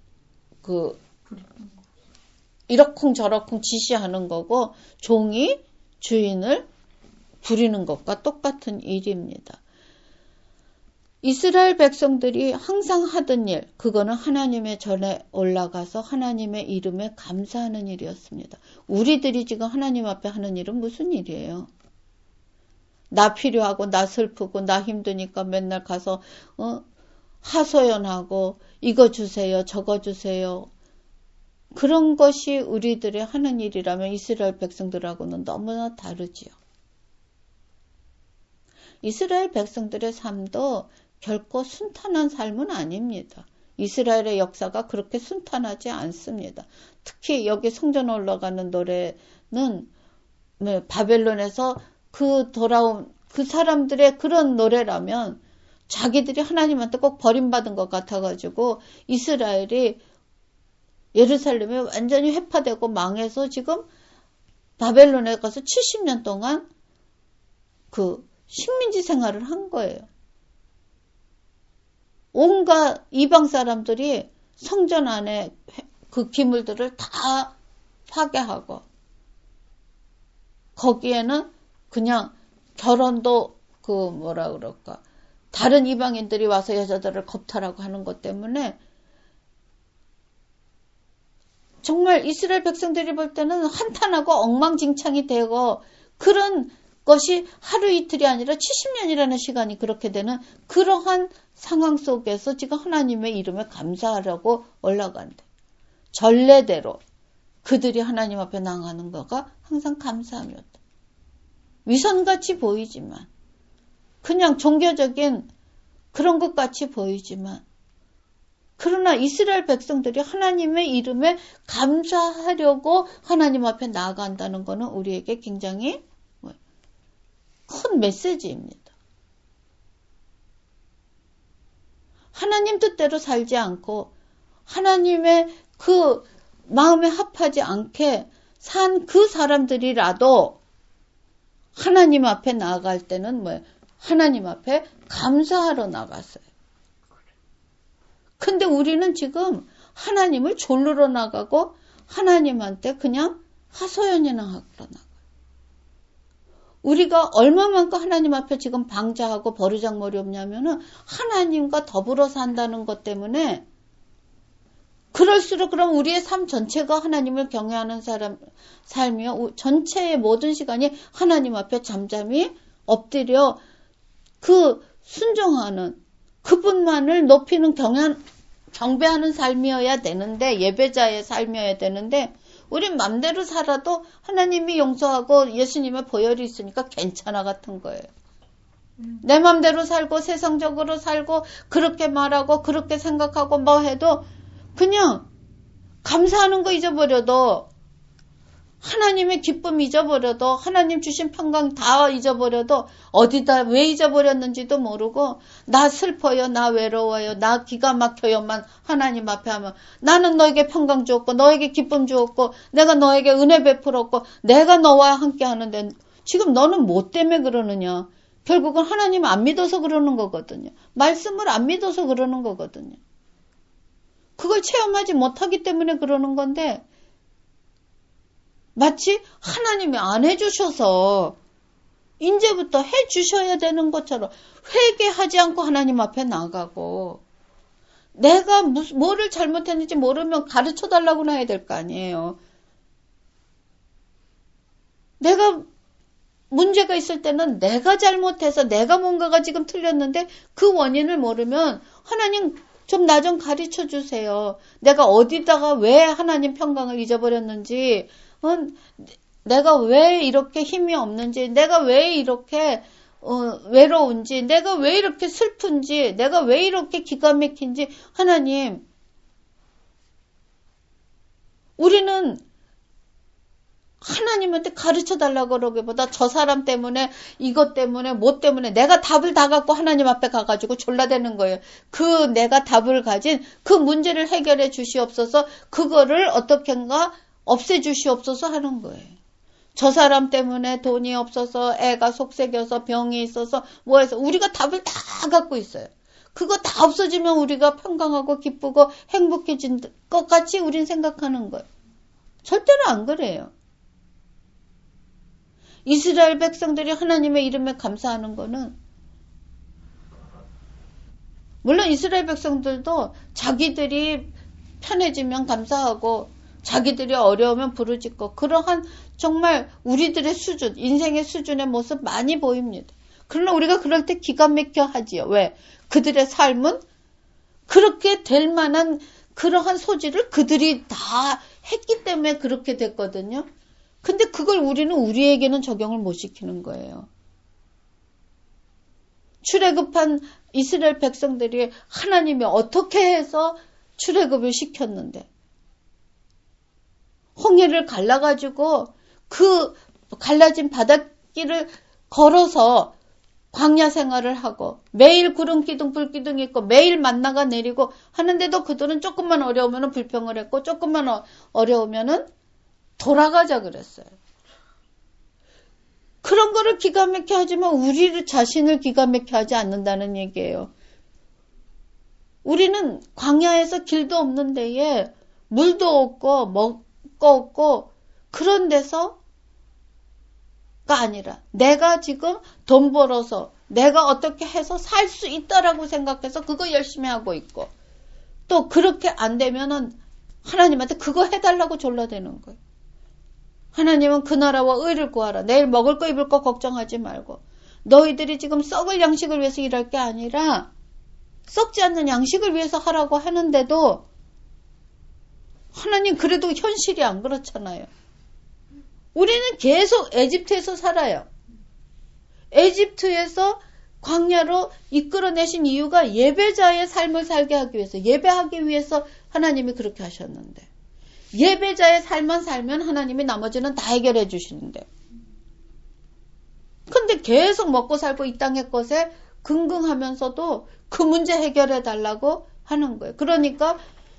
이러쿵저러쿵 지시하는 거고 종이 주인을 부리는 것과 똑같은 일입니다. 이스라엘 백성들이 항상 하던 일, 그거는 하나님의 전에 올라가서 하나님의 이름에 감사하는 일이었습니다. 우리들이 지금 하나님 앞에 하는 일은 무슨 일이에요? 나 필요하고 나 슬프고 나 힘드니까 맨날 가서 하소연하고 이거 주세요 저거 주세요. 그런 것이 우리들의 하는 일이라면 이스라엘 백성들하고는 너무나 다르지요. 이스라엘 백성들의 삶도 결코 순탄한 삶은 아닙니다. 이스라엘의 역사가 그렇게 순탄하지 않습니다. 특히 여기 성전 올라가는 노래는 바벨론에서 돌아온 그 사람들의 그런 노래라면 자기들이 하나님한테 꼭 버림받은 것 같아가지고 이스라엘이 예루살렘이 완전히 회파되고 망해서 지금 바벨론에 가서 70년 동안 그 식민지 생활을 한 거예요. 온갖 이방 사람들이 성전 안에 그 기물들을 다 파괴하고 거기에는 그냥 결혼도 다른 이방인들이 와서 여자들을 겁탈하고 하는 것 때문에 정말 이스라엘 백성들이 볼 때는 한탄하고 엉망진창이 되고 그런 것이 하루 이틀이 아니라 70년이라는 시간이 그렇게 되는 그러한 상황 속에서 지금 하나님의 이름에 감사하려고 올라간대. 전례대로 그들이 하나님 앞에 나가는 거가 항상 감사하였다. 위선같이 보이지만 그냥 종교적인 그런 것 같이 보이지만 그러나 이스라엘 백성들이 하나님의 이름에 감사하려고 하나님 앞에 나아간다는 것은 우리에게 굉장히 큰 메시지입니다. 하나님 뜻대로 살지 않고 하나님의 그 마음에 합하지 않게 산 그 사람들이라도 하나님 앞에 나아갈 때는 하나님 앞에 감사하러 나갔어요. 근데 우리는 지금 하나님을 졸르러 나가고 하나님한테 그냥 하소연이나 하러 나가요. 우리가 얼마만큼 하나님 앞에 지금 방자하고 버르장머리 없냐면은 하나님과 더불어 산다는 것 때문에 그럴수록 그럼 우리의 삶 전체가 하나님을 경외하는 삶이요. 전체의 모든 시간이 하나님 앞에 잠잠히 엎드려 그 순종하는 그분만을 높이는 경배하는 삶이어야 되는데 예배자의 삶이어야 되는데 우린 맘대로 살아도 하나님이 용서하고 예수님의 보혈이 있으니까 괜찮아 같은 거예요. 내 맘대로 살고 세상적으로 살고 그렇게 말하고 그렇게 생각하고 뭐 해도 그냥 감사하는 거 잊어버려도 하나님의 기쁨 잊어버려도 하나님 주신 평강 다 잊어버려도 어디다 왜 잊어버렸는지도 모르고 나 슬퍼요 나 외로워요 나 기가 막혀요만 하나님 앞에 하면 나는 너에게 평강 주었고 너에게 기쁨 주었고 내가 너에게 은혜 베풀었고 내가 너와 함께 하는데 지금 너는 뭐 때문에 그러느냐. 결국은 하나님 안 믿어서 그러는 거거든요. 말씀을 안 믿어서 그러는 거거든요. 그걸 체험하지 못하기 때문에 그러는 건데 마치 하나님이 안 해주셔서 이제부터 해주셔야 되는 것처럼 회개하지 않고 하나님 앞에 나가고 내가 뭐를 잘못했는지 모르면 가르쳐달라고나 해야 될 거 아니에요. 내가 문제가 있을 때는 내가 잘못해서 내가 뭔가가 지금 틀렸는데 그 원인을 모르면 하나님 좀 나 좀 가르쳐 주세요. 내가 어디다가 왜 하나님 평강을 잊어버렸는지 내가 왜 이렇게 힘이 없는지 내가 왜 이렇게 외로운지 내가 왜 이렇게 슬픈지 내가 왜 이렇게 기가 막힌지 하나님 우리는 하나님한테 가르쳐달라고 그러기보다 저 사람 때문에 이것 때문에 뭐 때문에 내가 답을 다 갖고 하나님 앞에 가가지고 졸라대는 거예요. 그 내가 답을 가진 그 문제를 해결해 주시옵소서 그거를 어떻게인가 없애주시옵소서 하는 거예요. 저 사람 때문에 돈이 없어서 애가 속색여서 병이 있어서 뭐해서 우리가 답을 다 갖고 있어요. 그거 다 없어지면 우리가 평강하고 기쁘고 행복해진 것 같이 우린 생각하는 거예요. 절대로 안 그래요. 이스라엘 백성들이 하나님의 이름에 감사하는 거는 물론 이스라엘 백성들도 자기들이 편해지면 감사하고 자기들이 어려우면 부르짖고 그러한 정말 우리들의 수준, 인생의 수준의 모습 많이 보입니다. 그러나 우리가 그럴 때 기가 막혀 하지요. 왜? 그들의 삶은 그렇게 될 만한 그러한 소지를 그들이 다 했기 때문에 그렇게 됐거든요. 근데 그걸 우리에게는 적용을 못 시키는 거예요. 출애굽한 이스라엘 백성들이 하나님이 어떻게 해서 출애굽을 시켰는데 홍해를 갈라가지고 그 갈라진 바닷길을 걸어서 광야 생활을 하고 매일 구름 기둥 불 기둥이 있고 매일 만나가 내리고 하는데도 그들은 조금만 어려우면 불평을 했고 조금만 어려우면 돌아가자 그랬어요. 그런 거를 기가 막혀 하지만 우리 자신을 기가 막혀 하지 않는다는 얘기예요. 우리는 광야에서 길도 없는 데에 물도 없고 먹고 없고 그런 데서가 아니라 내가 지금 돈 벌어서 내가 어떻게 해서 살 수 있다라고 생각해서 그거 열심히 하고 있고 또 그렇게 안 되면은 하나님한테 그거 해달라고 졸라대는 거예요. 하나님은 그 나라와 의를 구하라. 내일 먹을 거 입을 거 걱정하지 말고 너희들이 지금 썩을 양식을 위해서 일할 게 아니라 썩지 않는 양식을 위해서 하라고 하는데도 하나님 그래도 현실이 안 그렇잖아요. 우리는 계속 에집트에서 살아요. 에집트에서 광야로 이끌어내신 이유가 예배자의 삶을 살게 하기 위해서, 예배하기 위해서 하나님이 그렇게 하셨는데 예배자의 삶만 살면 하나님이 나머지는 다 해결해 주시는데 근데 계속 먹고 살고 이 땅의 것에 긍긍하면서도 그 문제 해결해 달라고 하는 거예요. 그러니까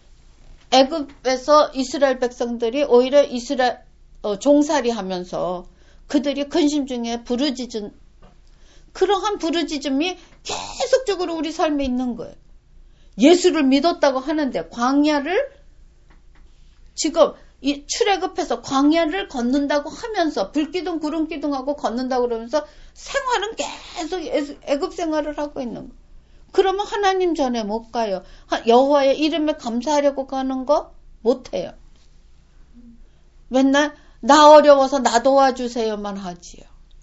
애굽에서 이스라엘 백성들이 오히려 종살이 하면서 그들이 근심 중에 부르짖은 그러한 부르짖음이 계속적으로 우리 삶에 있는 거예요. 예수를 믿었다고 하는데 광야를 지금 이 출애굽해서 광야를 걷는다고 하면서 불기둥 구름기둥하고 걷는다고 그러면서 생활은 계속 애굽 생활을 하고 있는 거예요. 그러면 하나님 전에 못 가요. 여호와의 이름에 감사하려고 가는 거 못해요. 맨날 나 어려워서 나 도와주세요만 하지요.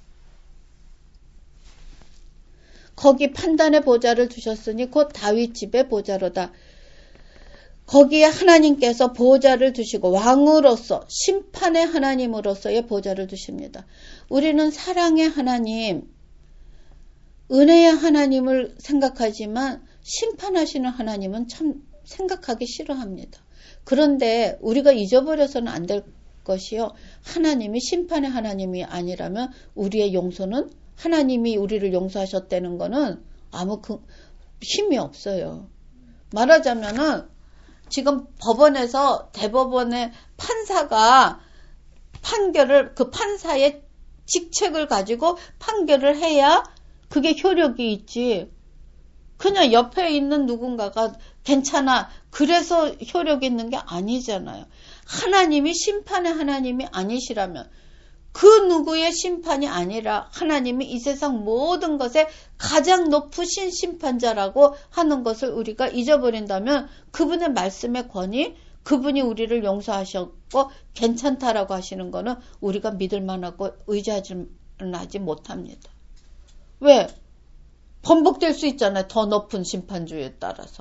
거기 판단의 보좌를 두셨으니 곧 다윗 집의 보좌로다. 거기에 하나님께서 보좌를 두시고 왕으로서 심판의 하나님으로서의 보좌를 두십니다. 우리는 사랑의 하나님, 은혜의 하나님을 생각하지만 심판하시는 하나님은 참 생각하기 싫어합니다. 그런데 우리가 잊어버려서는 안 될 것이요. 하나님이 심판의 하나님이 아니라면 우리의 용서는 하나님이 우리를 용서하셨다는 거는 아무 힘이 없어요. 말하자면은 지금 법원에서 대법원의 판사가 그 판사의 직책을 가지고 판결을 해야 그게 효력이 있지. 그냥 옆에 있는 누군가가 괜찮아. 그래서 효력이 있는 게 아니잖아요. 하나님이 심판의 하나님이 아니시라면 그 누구의 심판이 아니라 하나님이 이 세상 모든 것에 가장 높으신 심판자라고 하는 것을 우리가 잊어버린다면 그분의 말씀의 권위, 그분이 우리를 용서하셨고 괜찮다라고 하시는 거는 우리가 믿을 만하고 의지하지 못합니다. 왜? 번복될 수 있잖아요. 더 높은 심판주의에 따라서.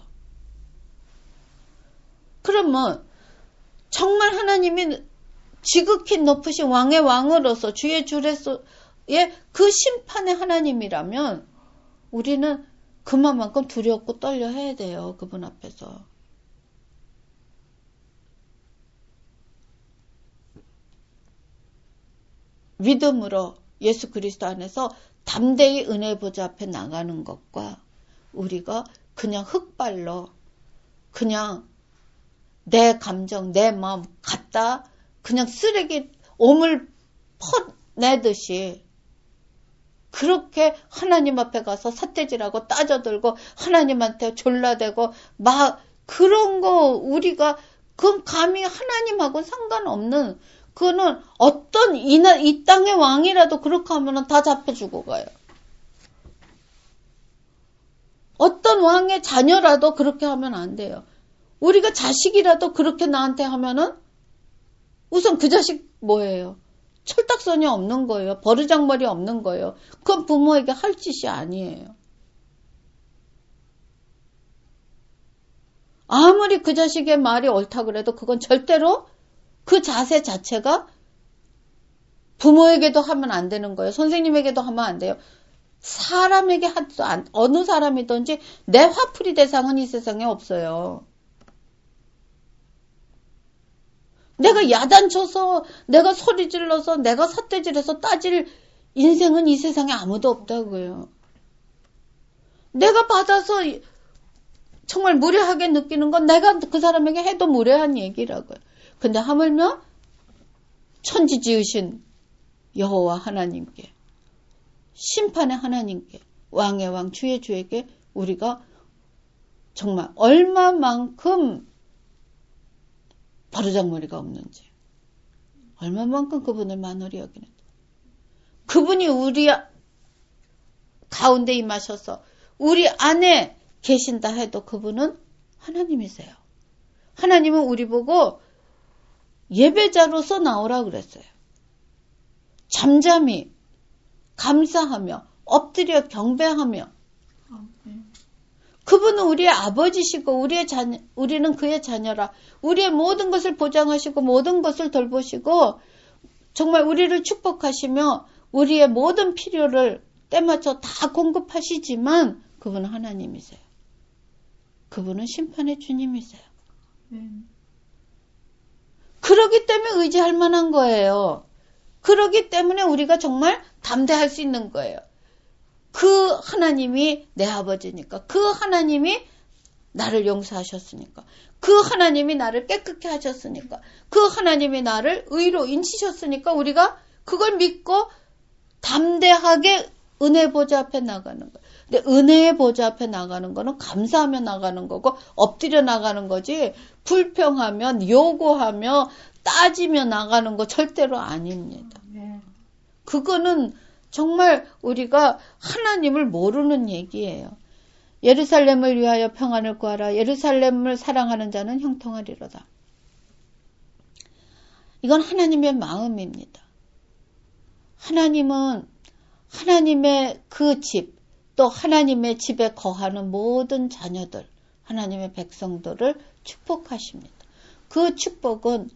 그러면 정말 하나님이 지극히 높으신 왕의 왕으로서 주의 주례소의 그 심판의 하나님이라면 우리는 그만큼 두렵고 떨려 해야 돼요. 그분 앞에서. 믿음으로 예수 그리스도 안에서 담대히 은혜 보좌 앞에 나가는 것과 우리가 그냥 흙발로 그냥 내 감정, 내 마음 갖다 그냥 쓰레기 오물 퍼내듯이 그렇게 하나님 앞에 가서 삿대질하고 따져들고 하나님한테 졸라대고 막 그런 거 우리가 그건 감히 하나님하고 상관없는 그거는 어떤 이 땅의 왕이라도 그렇게 하면 다 잡혀주고 가요. 어떤 왕의 자녀라도 그렇게 하면 안 돼요. 우리가 자식이라도 그렇게 나한테 하면은 우선 그 자식 뭐예요? 철딱선이 없는 거예요. 버르장머리 없는 거예요. 그건 부모에게 할 짓이 아니에요. 아무리 그 자식의 말이 옳다 그래도 그건 절대로 그 자세 자체가 부모에게도 하면 안 되는 거예요. 선생님에게도 하면 안 돼요. 사람에게 하도 어느 사람이든지 내 화풀이 대상은 이 세상에 없어요. 내가 야단쳐서 내가 소리 질러서 내가 삿대질해서 따질 인생은 이 세상에 아무도 없다고요. 내가 받아서 정말 무례하게 느끼는 건 내가 그 사람에게 해도 무례한 얘기라고요. 근데 하물며 천지 지으신 여호와 하나님께, 심판의 하나님께, 왕의 왕 주의 주에게 우리가 정말 얼마만큼 버르장머리가 없는지, 얼마만큼 그분을 만홀히 여기는지, 그분이 우리 가운데 임하셔서 우리 안에 계신다 해도 그분은 하나님이세요. 하나님은 우리 보고 예배자로서 나오라 그랬어요. 잠잠히 감사하며 엎드려 경배하며. 그분은 우리의 아버지시고 우리는 그의 자녀라. 우리의 모든 것을 보장하시고 모든 것을 돌보시고 정말 우리를 축복하시며 우리의 모든 필요를 때맞춰 다 공급하시지만 그분은 하나님이세요. 그분은 심판의 주님이세요. 그러기 때문에 의지할 만한 거예요. 그러기 때문에 우리가 정말 담대할 수 있는 거예요. 그 하나님이 내 아버지니까, 그 하나님이 나를 용서하셨으니까, 그 하나님이 나를 깨끗게 하셨으니까, 그 하나님이 나를 의로 인치셨으니까 우리가 그걸 믿고 담대하게 은혜 보좌 앞에 나가는 거예요. 근데 은혜의 보좌 앞에 나가는 거는 감사하며 나가는 거고 엎드려 나가는 거지 불평하며 요구하며 따지며 나가는 거 절대로 아닙니다. 그거는 정말 우리가 하나님을 모르는 얘기예요. 예루살렘을 위하여 평안을 구하라. 예루살렘을 사랑하는 자는 형통하리로다. 이건 하나님의 마음입니다. 하나님은 하나님의 그 집, 또 하나님의 집에 거하는 모든 자녀들, 하나님의 백성들을 축복하십니다. 그 축복은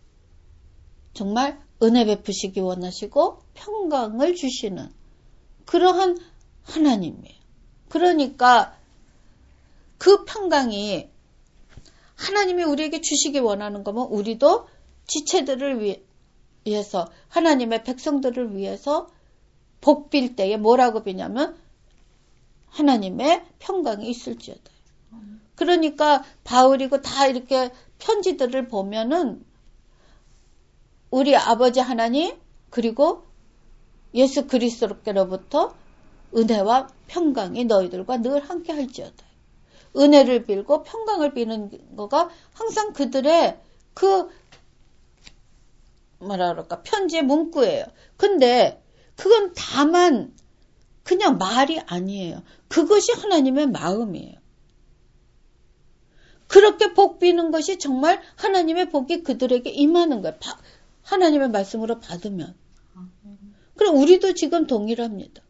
정말 은혜 베푸시기 원하시고 평강을 주시는 그러한 하나님이에요. 그러니까 그 평강이 하나님이 우리에게 주시기 원하는 거면 우리도 지체들을 위해서 하나님의 백성들을 위해서 복 빌 때에 뭐라고 비냐면 하나님의 평강이 있을지어다. 그러니까 바울이고 다 이렇게 편지들을 보면은 우리 아버지 하나님 그리고 예수 그리스도께로부터 은혜와 평강이 너희들과 늘 함께 할지어다. 은혜를 빌고 평강을 비는 거가 항상 그들의 그 뭐라 그럴까 편지의 문구예요. 근데 그건 다만 그냥 말이 아니에요. 그것이 하나님의 마음이에요. 그렇게 복 비는 것이 정말 하나님의 복이 그들에게 임하는 거예요. 하나님의 말씀으로 받으면. 그럼 우리도 지금 동일합니다.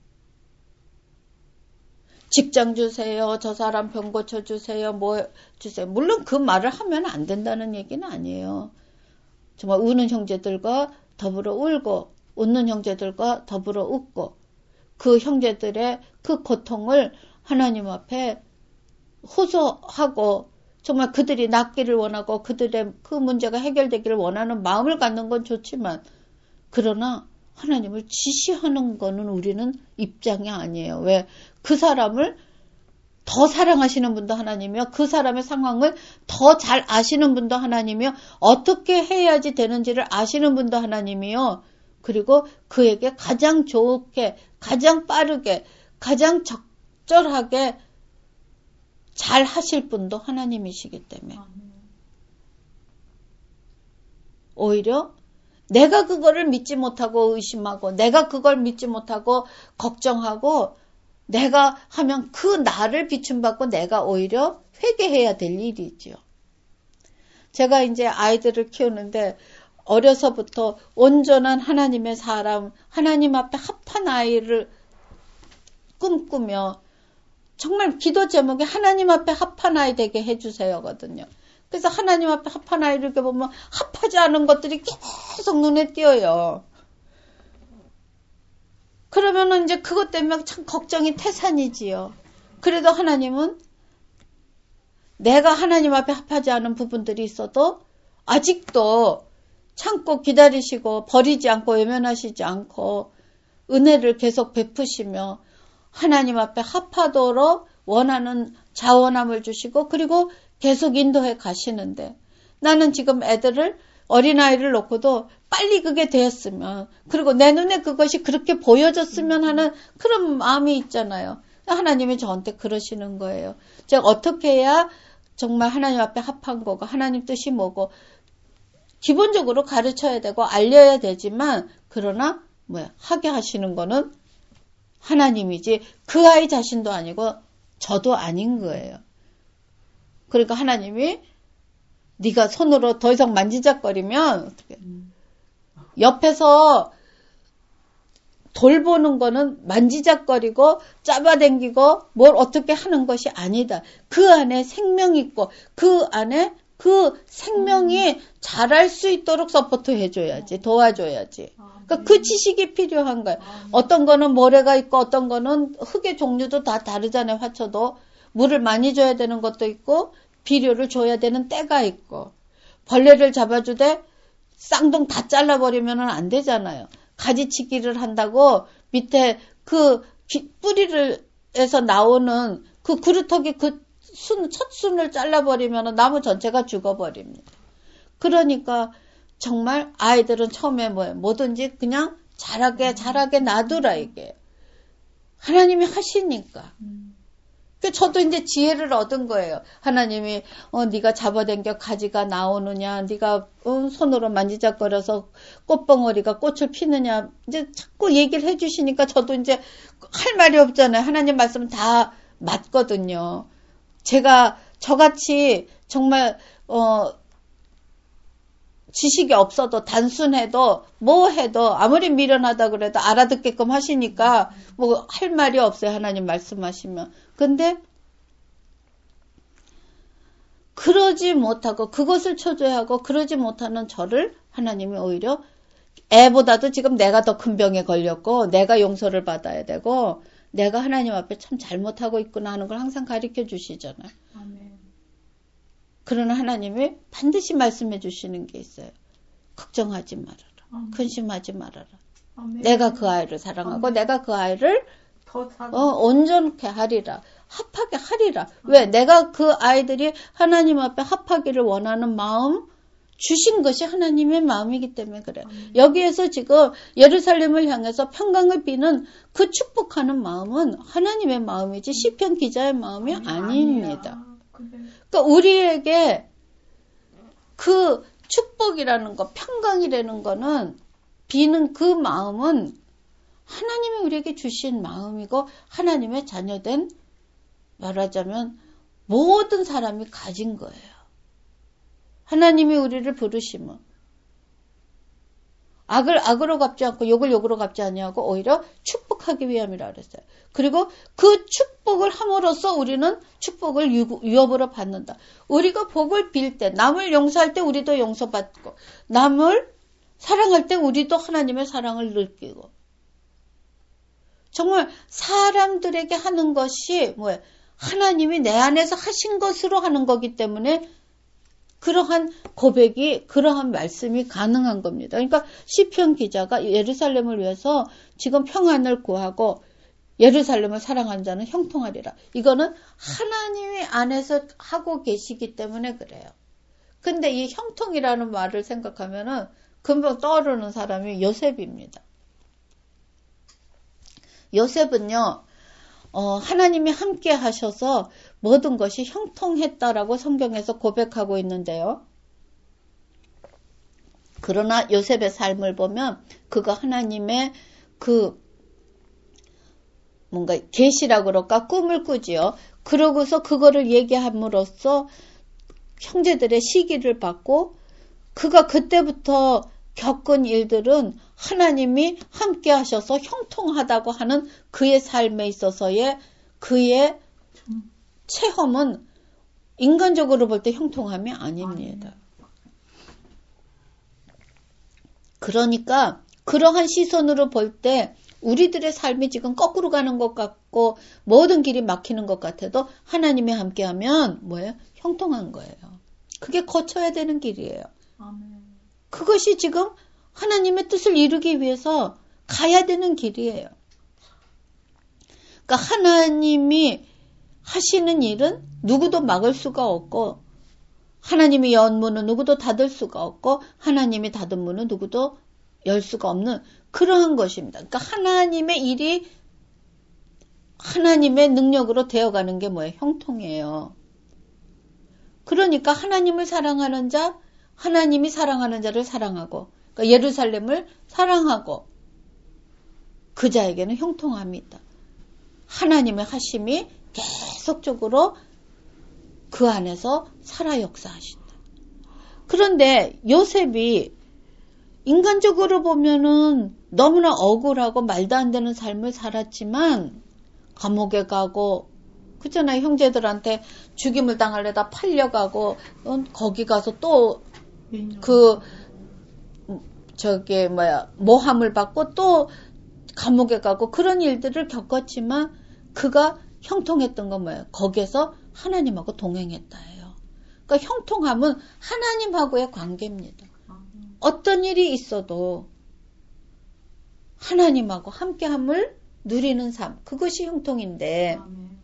직장 주세요. 저 사람 병 고쳐주세요. 뭐 주세요. 물론 그 말을 하면 안 된다는 얘기는 아니에요. 정말 우는 형제들과 더불어 울고 웃는 형제들과 더불어 웃고 그 형제들의 그 고통을 하나님 앞에 호소하고 정말 그들이 낫기를 원하고 그들의 그 문제가 해결되기를 원하는 마음을 갖는 건 좋지만 그러나 하나님을 지시하는 거는 우리는 입장이 아니에요. 왜? 그 사람을 더 사랑하시는 분도 하나님이며 그 사람의 상황을 더 잘 아시는 분도 하나님이며 어떻게 해야지 되는지를 아시는 분도 하나님이요. 그리고 그에게 가장 좋게, 가장 빠르게, 가장 적절하게 잘 하실 분도 하나님이시기 때문에 오히려 내가 그거를 믿지 못하고 의심하고 내가 그걸 믿지 못하고 걱정하고 내가 하면 그 나를 비춤받고 내가 오히려 회개해야 될 일이지요. 제가 이제 아이들을 키우는데 어려서부터 온전한 하나님의 사람, 하나님 앞에 합한 아이를 꿈꾸며 정말 기도 제목이 하나님 앞에 합한 아이 되게 해주세요거든요. 그래서 하나님 앞에 합한 아이를 이렇게 보면 합하지 않은 것들이 계속 눈에 띄어요. 그러면은 이제 그것 때문에 참 걱정이 태산이지요. 그래도 하나님은 내가 하나님 앞에 합하지 않은 부분들이 있어도 아직도 참고 기다리시고 버리지 않고 외면하시지 않고 은혜를 계속 베푸시며 하나님 앞에 합하도록 원하는 자원함을 주시고 그리고 계속 인도해 가시는데 나는 지금 애들을 어린아이를 놓고도 빨리 그게 되었으면 그리고 내 눈에 그것이 그렇게 보여졌으면 하는 그런 마음이 있잖아요. 하나님이 저한테 그러시는 거예요. 제가 어떻게 해야 정말 하나님 앞에 합한 거고 하나님 뜻이 뭐고 기본적으로 가르쳐야 되고 알려야 되지만 그러나 하게 하시는 거는 하나님이지 그 아이 자신도 아니고 저도 아닌 거예요. 그러니까 하나님이 네가 손으로 더 이상 만지작거리면 어떻게 옆에서 돌보는 거는 만지작거리고 잡아당기고 뭘 어떻게 하는 것이 아니다. 그 안에 생명이 있고 그 안에 그 생명이 자랄 수 있도록 서포트 해줘야지. 도와줘야지. 그러니까 그 지식이 필요한 거예요. 어떤 거는 모래가 있고 어떤 거는 흙의 종류도 다 다르잖아요. 화초도. 물을 많이 줘야 되는 것도 있고 비료를 줘야 되는 때가 있고 벌레를 잡아주되 쌍둥 다 잘라버리면 안 되잖아요. 가지치기를 한다고 밑에 그 뿌리를 에서 나오는 그 그루터기 그 첫 순을 잘라버리면 나무 전체가 죽어버립니다. 그러니까 정말 아이들은 처음에 뭐든지 그냥 자라게 놔두라 이게. 하나님이 하시니까. 저도 이제 지혜를 얻은 거예요. 하나님이 네가 잡아당겨 가지가 나오느냐, 네가 손으로 만지작거려서 꽃봉오리가 꽃을 피느냐, 이제 자꾸 얘기를 해주시니까 저도 이제 할 말이 없잖아요. 하나님 말씀은 다 맞거든요. 제가 저같이 정말 지식이 없어도 단순해도 뭐 해도 아무리 미련하다 그래도 알아듣게끔 하시니까 뭐 할 말이 없어요. 하나님 말씀하시면. 근데 그러지 못하고 그것을 초조해하고 그러지 못하는 저를 하나님이 오히려 애보다도 지금 내가 더 큰 병에 걸렸고 내가 용서를 받아야 되고 내가 하나님 앞에 참 잘못하고 있구나 하는 걸 항상 가르쳐 주시잖아요. 아멘. 그러나 하나님이 반드시 말씀해 주시는 게 있어요. 걱정하지 말아라. 아멘. 근심하지 말아라. 아멘. 내가 그 아이를 사랑하고 아멘. 내가 그 아이를 더 온전케 하리라. 합하게 하리라. 왜? 내가 그 아이들이 하나님 앞에 합하기를 원하는 마음 주신 것이 하나님의 마음이기 때문에 그래요. 여기에서 지금 예루살렘을 향해서 평강을 비는 그 축복하는 마음은 하나님의 마음이지 시편 기자의 마음이 아닙니다. 그러니까 우리에게 그 축복이라는 거, 평강이라는 거는 비는 그 마음은 하나님이 우리에게 주신 마음이고 하나님의 자녀된 말하자면 모든 사람이 가진 거예요. 하나님이 우리를 부르시면 악을 악으로 갚지 않고 욕을 욕으로 갚지 아니하고 오히려 축복하기 위함이라 그랬어요. 그리고 그 축복을 함으로써 우리는 축복을 유업으로 받는다. 우리가 복을 빌 때, 남을 용서할 때 우리도 용서받고 남을 사랑할 때 우리도 하나님의 사랑을 느끼고 정말 사람들에게 하는 것이 뭐예요? 하나님이 내 안에서 하신 것으로 하는 거기 때문에 그러한 고백이 그러한 말씀이 가능한 겁니다. 그러니까 시편 기자가 예루살렘을 위해서 지금 평안을 구하고 예루살렘을 사랑하는 자는 형통하리라. 이거는 하나님이 안에서 하고 계시기 때문에 그래요. 근데 이 형통이라는 말을 생각하면은 금방 떠오르는 사람이 요셉입니다. 요셉은요, 하나님이 함께 하셔서 모든 것이 형통했다라고 성경에서 고백하고 있는데요. 그러나 요셉의 삶을 보면 그가 하나님의 그 뭔가 계시라 그럴까 꿈을 꾸지요. 그러고서 그거를 얘기함으로써 형제들의 시기를 받고 그가 그때부터 겪은 일들은 하나님이 함께 하셔서 형통하다고 하는 그의 삶에 있어서의 그의 체험은 인간적으로 볼 때 형통함이 아닙니다. 그러니까 그러한 시선으로 볼 때 우리들의 삶이 지금 거꾸로 가는 것 같고 모든 길이 막히는 것 같아도 하나님이 함께하면 뭐예요? 형통한 거예요. 그게 거쳐야 되는 길이에요. 그것이 지금 하나님의 뜻을 이루기 위해서 가야 되는 길이에요. 그러니까 하나님이 하시는 일은 누구도 막을 수가 없고 하나님이 연 문은 누구도 닫을 수가 없고 하나님이 닫은 문은 누구도 열 수가 없는 그러한 것입니다. 그러니까 하나님의 일이 하나님의 능력으로 되어가는 게 뭐예요? 형통이에요. 그러니까 하나님을 사랑하는 자, 하나님이 사랑하는 자를 사랑하고 그러니까 예루살렘을 사랑하고 그 자에게는 형통함이 있다. 하나님의 하심이 계속적으로 그 안에서 살아 역사하신다. 그런데 요셉이 인간적으로 보면은 너무나 억울하고 말도 안 되는 삶을 살았지만 감옥에 가고 그잖아요. 형제들한테 죽임을 당하려다 팔려가고 거기 가서 또 모함을 받고 또 감옥에 가고 그런 일들을 겪었지만 그가 형통했던 건 뭐예요? 거기에서 하나님하고 동행했다예요. 그러니까 형통함은 하나님하고의 관계입니다. 어떤 일이 있어도 하나님하고 함께함을 누리는 삶, 그것이 형통인데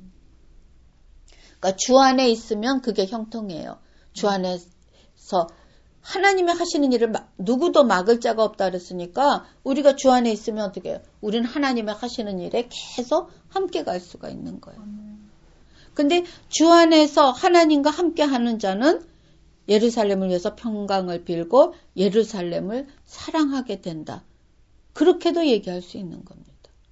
그러니까 주 안에 있으면 그게 형통이에요. 주 안에서 하나님이 하시는 일을 누구도 막을 자가 없다 그랬으니까 우리가 주 안에 있으면 어떻게 해요? 우리는 하나님이 하시는 일에 계속 함께 갈 수가 있는 거예요. 근데 주 안에서 하나님과 함께 하는 자는 예루살렘을 위해서 평강을 빌고 예루살렘을 사랑하게 된다. 그렇게도 얘기할 수 있는 겁니다.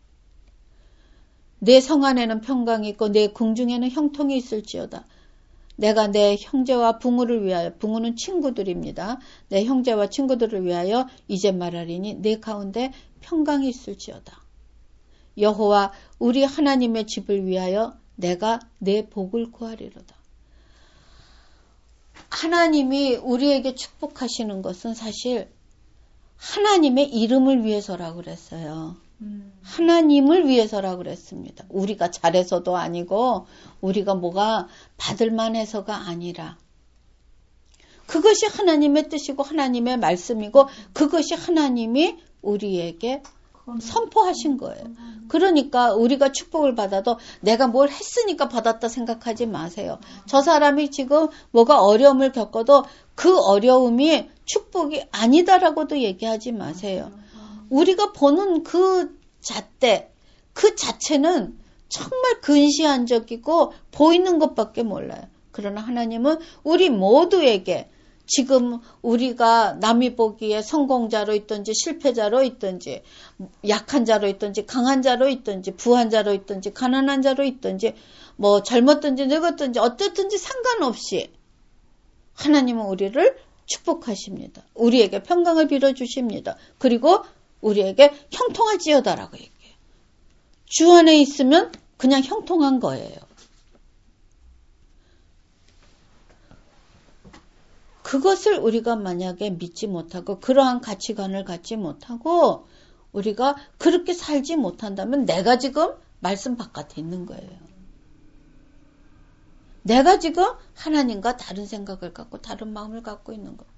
내 성 안에는 평강이 있고 내 궁중에는 형통이 있을지어다. 내가 내 형제와 붕우를 위하여, 붕우는 친구들입니다. 내 형제와 친구들을 위하여 이제 말하리니 내 가운데 평강이 있을지어다. 여호와 우리 하나님의 집을 위하여 내가 내 복을 구하리로다. 하나님이 우리에게 축복하시는 것은 사실 하나님의 이름을 위해서라고 그랬어요. 하나님을 위해서라고 그랬습니다. 우리가 잘해서도 아니고 우리가 뭐가 받을만 해서가 아니라 그것이 하나님의 뜻이고 하나님의 말씀이고 그것이 하나님이 우리에게 선포하신 거예요. 그러니까 우리가 축복을 받아도 내가 뭘 했으니까 받았다 생각하지 마세요. 저 사람이 지금 뭐가 어려움을 겪어도 그 어려움이 축복이 아니다라고도 얘기하지 마세요. 우리가 보는 그 잣대, 그 자체는 정말 근시안적이고 보이는 것밖에 몰라요. 그러나 하나님은 우리 모두에게 지금 우리가 남이 보기에 성공자로 있든지 실패자로 있든지 약한 자로 있든지 강한 자로 있든지 부한 자로 있든지 가난한 자로 있든지 뭐 젊었든지 늙었든지 어쨌든지 상관없이 하나님은 우리를 축복하십니다. 우리에게 평강을 빌어주십니다. 그리고 우리에게 형통할지어다라고 얘기해요. 주 안에 있으면 그냥 형통한 거예요. 그것을 우리가 만약에 믿지 못하고 그러한 가치관을 갖지 못하고 우리가 그렇게 살지 못한다면 내가 지금 말씀 바깥에 있는 거예요. 내가 지금 하나님과 다른 생각을 갖고 다른 마음을 갖고 있는 것.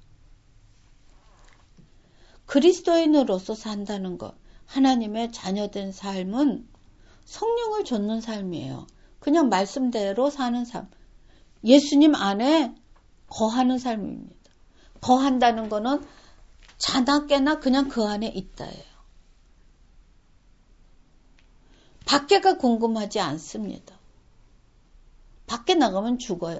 그리스도인으로서 산다는 것, 하나님의 자녀된 삶은 성령을 좇는 삶이에요. 그냥 말씀대로 사는 삶. 예수님 안에 거하는 삶입니다. 거한다는 거는 자나 깨나 그냥 그 안에 있다예요. 밖에가 궁금하지 않습니다. 밖에 나가면 죽어요.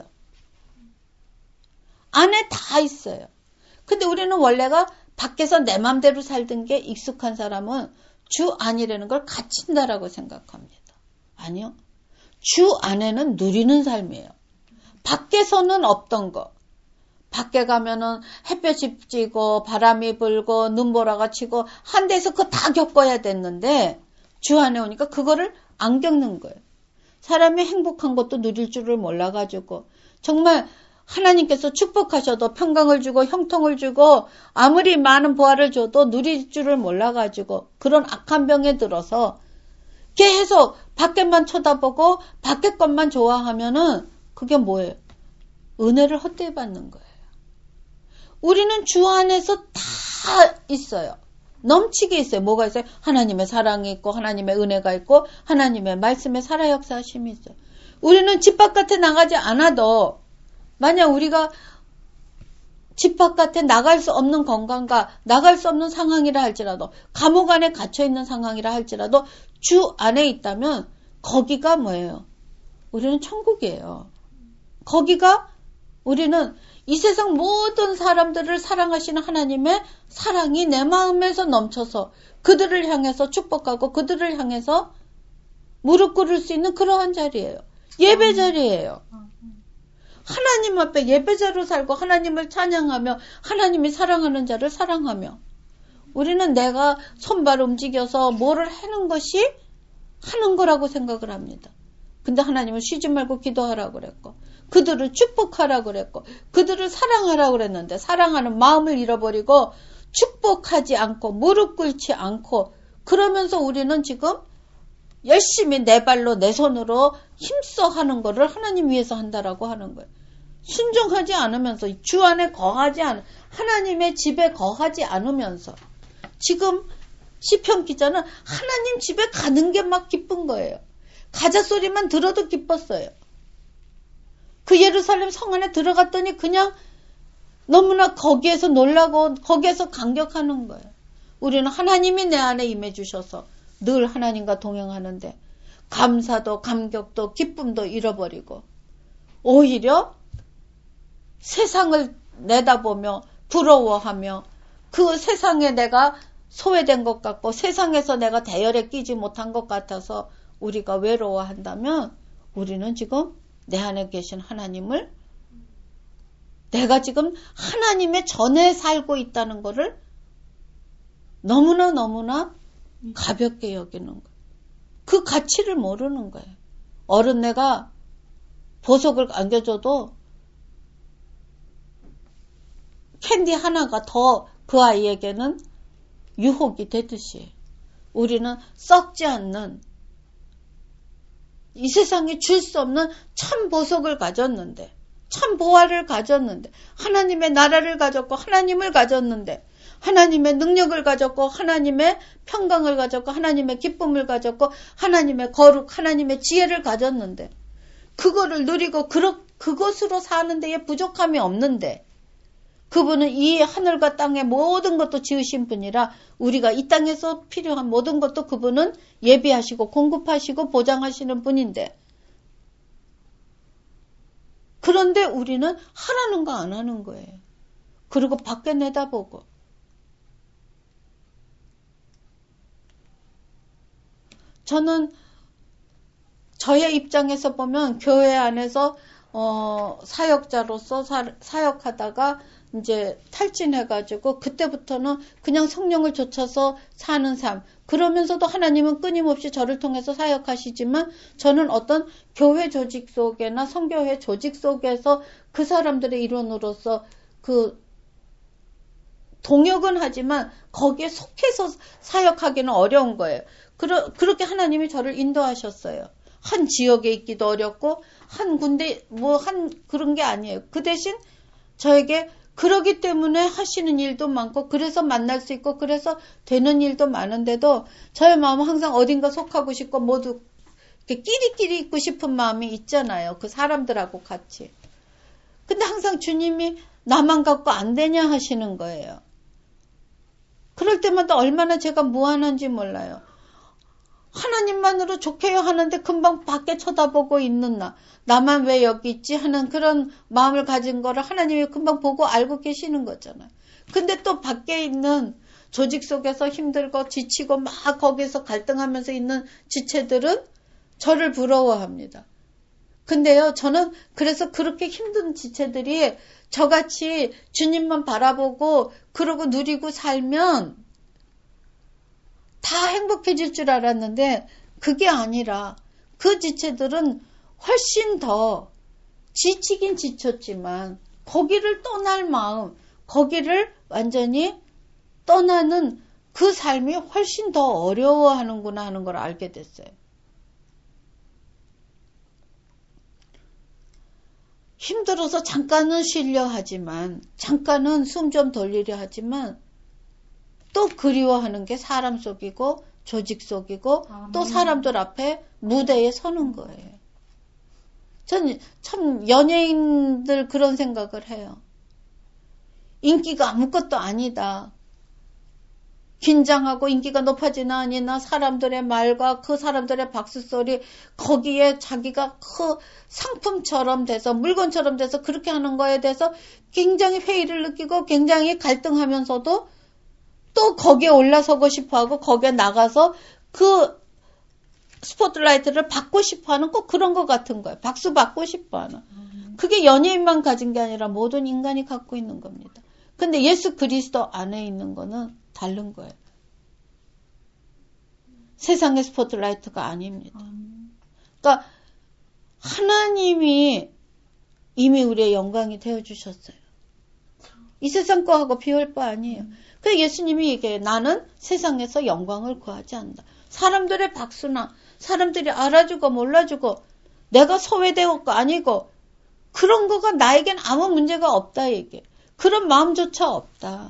안에 다 있어요. 근데 우리는 원래가 밖에서 내 맘대로 살던 게 익숙한 사람은 주 안이라는 걸 갇힌다라고 생각합니다. 아니요. 주 안에는 누리는 삶이에요. 밖에서는 없던 거. 밖에 가면은 햇볕이 찌고 바람이 불고 눈보라가 치고 한 데서 그거 다 겪어야 됐는데 주 안에 오니까 그거를 안 겪는 거예요. 사람이 행복한 것도 누릴 줄을 몰라가지고 정말 하나님께서 축복하셔도 평강을 주고 형통을 주고 아무리 많은 보화를 줘도 누릴 줄을 몰라가지고 그런 악한 병에 들어서 계속 밖에만 쳐다보고 밖에 것만 좋아하면은 그게 뭐예요? 은혜를 헛되이 받는 거예요. 우리는 주 안에서 다 있어요. 넘치게 있어요. 뭐가 있어요? 하나님의 사랑이 있고 하나님의 은혜가 있고 하나님의 말씀의 살아 역사하심이 있어요. 우리는 집 바깥에 나가지 않아도 만약 우리가 집 바깥에 나갈 수 없는 건강과 나갈 수 없는 상황이라 할지라도 감옥 안에 갇혀있는 상황이라 할지라도 주 안에 있다면 거기가 뭐예요? 우리는 천국이에요. 거기가 우리는 이 세상 모든 사람들을 사랑하시는 하나님의 사랑이 내 마음에서 넘쳐서 그들을 향해서 축복하고 그들을 향해서 무릎 꿇을 수 있는 그러한 자리예요. 예배 자리예요. 하나님 앞에 예배자로 살고 하나님을 찬양하며 하나님이 사랑하는 자를 사랑하며 우리는 내가 손발 움직여서 뭐를 하는 것이 하는 거라고 생각을 합니다. 근데 하나님은 쉬지 말고 기도하라고 그랬고 그들을 축복하라고 그랬고 그들을 사랑하라고 그랬는데 사랑하는 마음을 잃어버리고 축복하지 않고 무릎 꿇지 않고 그러면서 우리는 지금 열심히 내 발로 내 손으로 힘써 하는 거를 하나님 위해서 한다라고 하는 거예요. 순종하지 않으면서 주 안에 거하지 않은 하나님의 집에 거하지 않으면서 지금 시편 기자는 하나님 집에 가는 게 막 기쁜 거예요. 가자 소리만 들어도 기뻤어요. 그 예루살렘 성 안에 들어갔더니 그냥 너무나 거기에서 놀라고 거기에서 감격하는 거예요. 우리는 하나님이 내 안에 임해 주셔서 늘 하나님과 동행하는데 감사도 감격도 기쁨도 잃어버리고 오히려 세상을 내다보며 부러워하며 그 세상에 내가 소외된 것 같고 세상에서 내가 대열에 끼지 못한 것 같아서 우리가 외로워한다면 우리는 지금 내 안에 계신 하나님을 내가 지금 하나님의 전에 살고 있다는 것을 너무나 가볍게 여기는 거예요. 그 가치를 모르는 거예요. 어른네가 보석을 안겨줘도 캔디 하나가 더 그 아이에게는 유혹이 되듯이 우리는 썩지 않는 이 세상에 줄 수 없는 참 보석을 가졌는데 참 보화를 가졌는데 하나님의 나라를 가졌고 하나님을 가졌는데 하나님의 능력을 가졌고 하나님의 평강을 가졌고 하나님의 기쁨을 가졌고 하나님의 거룩 하나님의 지혜를 가졌는데 그거를 누리고 그것으로 사는 데에 부족함이 없는데 그분은 이 하늘과 땅의 모든 것도 지으신 분이라 우리가 이 땅에서 필요한 모든 것도 그분은 예비하시고 공급하시고 보장하시는 분인데 그런데 우리는 하라는 거 안 하는 거예요. 그리고 밖에 내다보고 저는 저의 입장에서 보면 교회 안에서 사역자로서 사역하다가 이제 탈진해가지고 그때부터는 그냥 성령을 좇아서 사는 삶. 그러면서도 하나님은 끊임없이 저를 통해서 사역하시지만 저는 어떤 교회 조직 속에나 성교회 조직 속에서 그 사람들의 일원으로서 그 동역은 하지만 거기에 속해서 사역하기는 어려운 거예요. 그렇게 하나님이 저를 인도하셨어요. 한 지역에 있기도 어렵고 한 군데 그런 게 아니에요. 그 대신 저에게 그러기 때문에 하시는 일도 많고 그래서 만날 수 있고 그래서 되는 일도 많은데도 저의 마음은 항상 어딘가 속하고 싶고 모두 끼리끼리 있고 싶은 마음이 있잖아요. 그 사람들하고 같이. 근데 항상 주님이 나만 갖고 안 되냐 하시는 거예요. 그럴 때마다 얼마나 제가 무한한지 몰라요. 하나님만으로 좋게요 하는데 금방 밖에 쳐다보고 있는 나만 왜 여기 있지 하는 그런 마음을 가진 거를 하나님이 금방 보고 알고 계시는 거잖아요. 근데 또 밖에 있는 조직 속에서 힘들고 지치고 막 거기서 갈등하면서 있는 지체들은 저를 부러워합니다. 근데요, 저는 그래서 그렇게 힘든 지체들이 저같이 주님만 바라보고 그러고 누리고 살면 다 행복해질 줄 알았는데 그게 아니라 그 지체들은 훨씬 더 지치긴 지쳤지만 거기를 떠날 마음, 거기를 완전히 떠나는 그 삶이 훨씬 더 어려워하는구나 하는 걸 알게 됐어요. 힘들어서 잠깐은 쉬려 하지만, 잠깐은 숨 좀 돌리려 하지만 또 그리워하는 게 사람 속이고 조직 속이고 또 사람들 앞에 무대에 서는 거예요. 전 참 연예인들 그런 생각을 해요. 인기가 아무것도 아니다. 긴장하고 인기가 높아지나 아니나 사람들의 말과 그 사람들의 박수소리 거기에 자기가 그 상품처럼 돼서 물건처럼 돼서 그렇게 하는 거에 대해서 굉장히 회의를 느끼고 굉장히 갈등하면서도 또 거기에 올라서고 싶어하고 거기에 나가서 그 스포트라이트를 받고 싶어하는 꼭 그런 것 같은 거예요. 박수 받고 싶어하는. 그게 연예인만 가진 게 아니라 모든 인간이 갖고 있는 겁니다. 근데 예수 그리스도 안에 있는 거는 다른 거예요. 세상의 스포트라이트가 아닙니다. 그러니까 하나님이 이미 우리의 영광이 되어주셨어요. 이 세상 거하고 비할 바 아니에요. 그래서 예수님이 얘기해요. 나는 세상에서 영광을 구하지 않는다. 사람들의 박수나 사람들이 알아주고 몰라주고 내가 소외되고 아니고 그런 거가 나에겐 아무 문제가 없다 얘기해. 그런 마음조차 없다.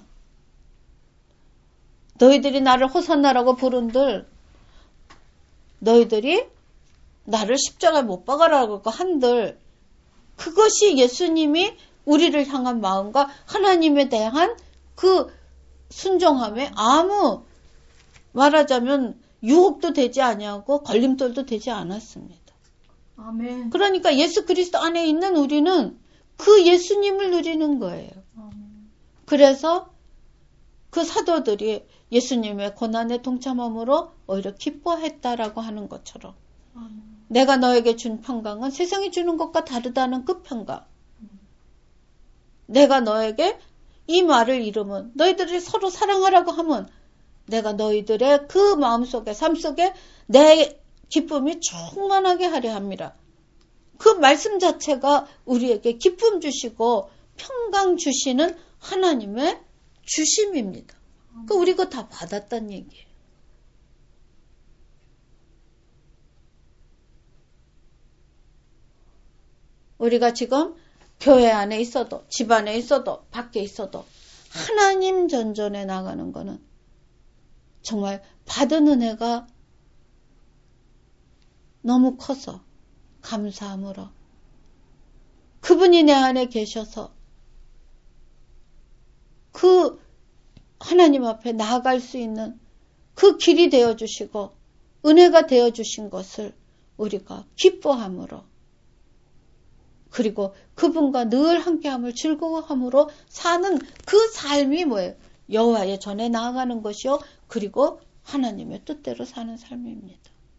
너희들이 나를 호산나라고 부른들 너희들이 나를 십자가에 못 박아라고 한들 그것이 예수님이 우리를 향한 마음과 하나님에 대한 그 순종함에 아무 말하자면 유혹도 되지 아니하고 걸림돌도 되지 않았습니다. 아멘. 그러니까 예수 그리스도 안에 있는 우리는 그 예수님을 누리는 거예요. 아멘. 그래서 그 사도들이 예수님의 고난에 동참함으로 오히려 기뻐했다라고 하는 것처럼 아멘. 내가 너에게 준 평강은 세상이 주는 것과 다르다는 그 평강. 내가 너에게 이 말을 이루면 너희들이 서로 사랑하라고 하면 내가 너희들의 그 마음속에 삶 속에 내 기쁨이 충만하게 하려 합니다. 그 말씀 자체가 우리에게 기쁨 주시고 평강 주시는 하나님의 주심입니다. 그러니까 우리 그거 다 받았단 얘기예요. 우리가 지금 교회 안에 있어도 집 안에 있어도 밖에 있어도 하나님 전전에 나가는 거는 정말 받은 은혜가 너무 커서 감사함으로 그분이 내 안에 계셔서 그 하나님 앞에 나아갈 수 있는 그 길이 되어주시고 은혜가 되어주신 것을 우리가 기뻐함으로 그리고 그분과 늘 함께함을 즐거워함으로 사는 그 삶이 뭐예요? 여호와의 전에 나아가는 것이요. 그리고 하나님의 뜻대로 사는 삶입니다.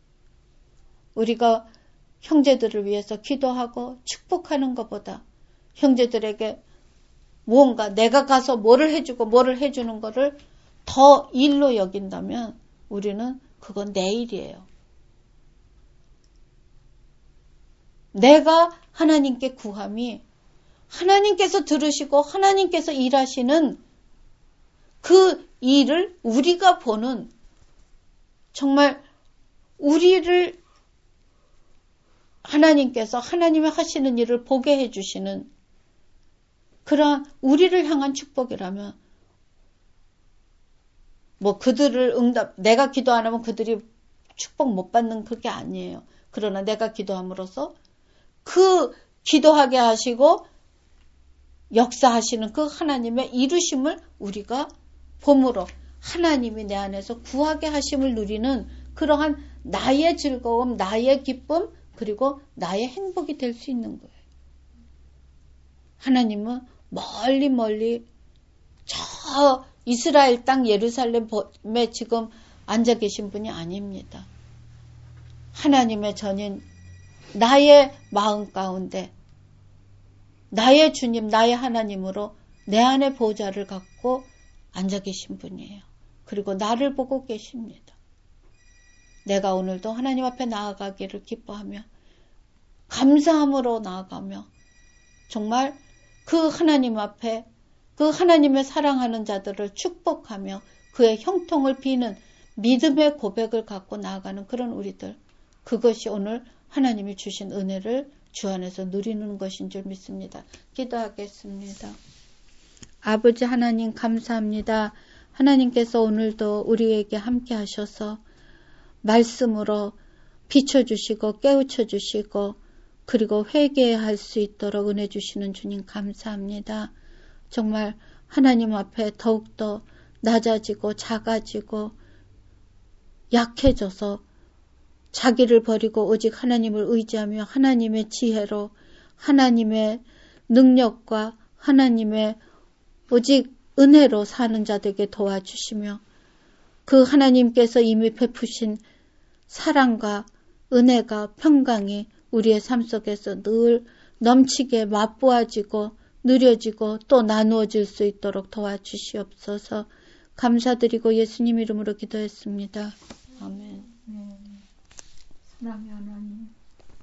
우리가 형제들을 위해서 기도하고 축복하는 것보다 형제들에게 무언가 내가 가서 뭐를 해주고 뭐를 해주는 거를 더 일로 여긴다면 우리는 그건 내 일이에요. 내가 하나님께 구함이 하나님께서 들으시고 하나님께서 일하시는 그 일을 우리가 보는 정말 우리를 하나님께서 하나님이 하시는 일을 보게 해주시는 그러한 우리를 향한 축복이라면 뭐 그들을 내가 기도 안 하면 그들이 축복 못 받는 그게 아니에요. 그러나 내가 기도함으로써 그 기도하게 하시고 역사하시는 그 하나님의 이루심을 우리가 봄으로 하나님이 내 안에서 구하게 하심을 누리는 그러한 나의 즐거움, 나의 기쁨, 그리고 나의 행복이 될 수 있는 거예요. 하나님은 멀리 저 이스라엘 땅 예루살렘에 지금 앉아 계신 분이 아닙니다. 하나님의 전인 나의 마음 가운데 나의 주님, 나의 하나님으로 내 안에 보좌를 갖고 앉아 계신 분이에요. 그리고 나를 보고 계십니다. 내가 오늘도 하나님 앞에 나아가기를 기뻐하며 감사함으로 나아가며 정말 그 하나님 앞에 그 하나님의 사랑하는 자들을 축복하며 그의 형통을 비는 믿음의 고백을 갖고 나아가는 그런 우리들, 그것이 오늘 하나님이 주신 은혜를 주 안에서 누리는 것인 줄 믿습니다. 기도하겠습니다. 아버지 하나님 감사합니다. 하나님께서 오늘도 우리에게 함께 하셔서 말씀으로 비춰주시고 깨우쳐주시고 그리고 회개할 수 있도록 은혜 주시는 주님 감사합니다. 정말 하나님 앞에 더욱더 낮아지고 작아지고 약해져서 자기를 버리고 오직 하나님을 의지하며 하나님의 지혜로 하나님의 능력과 하나님의 오직 은혜로 사는 자들에게 도와주시며 그 하나님께서 이미 베푸신 사랑과 은혜가 평강이 우리의 삶 속에서 늘 넘치게 맛보아지고 누려지고 또 나누어질 수 있도록 도와주시옵소서. 감사드리고 예수님 이름으로 기도했습니다. 아멘. 사랑의 하나님.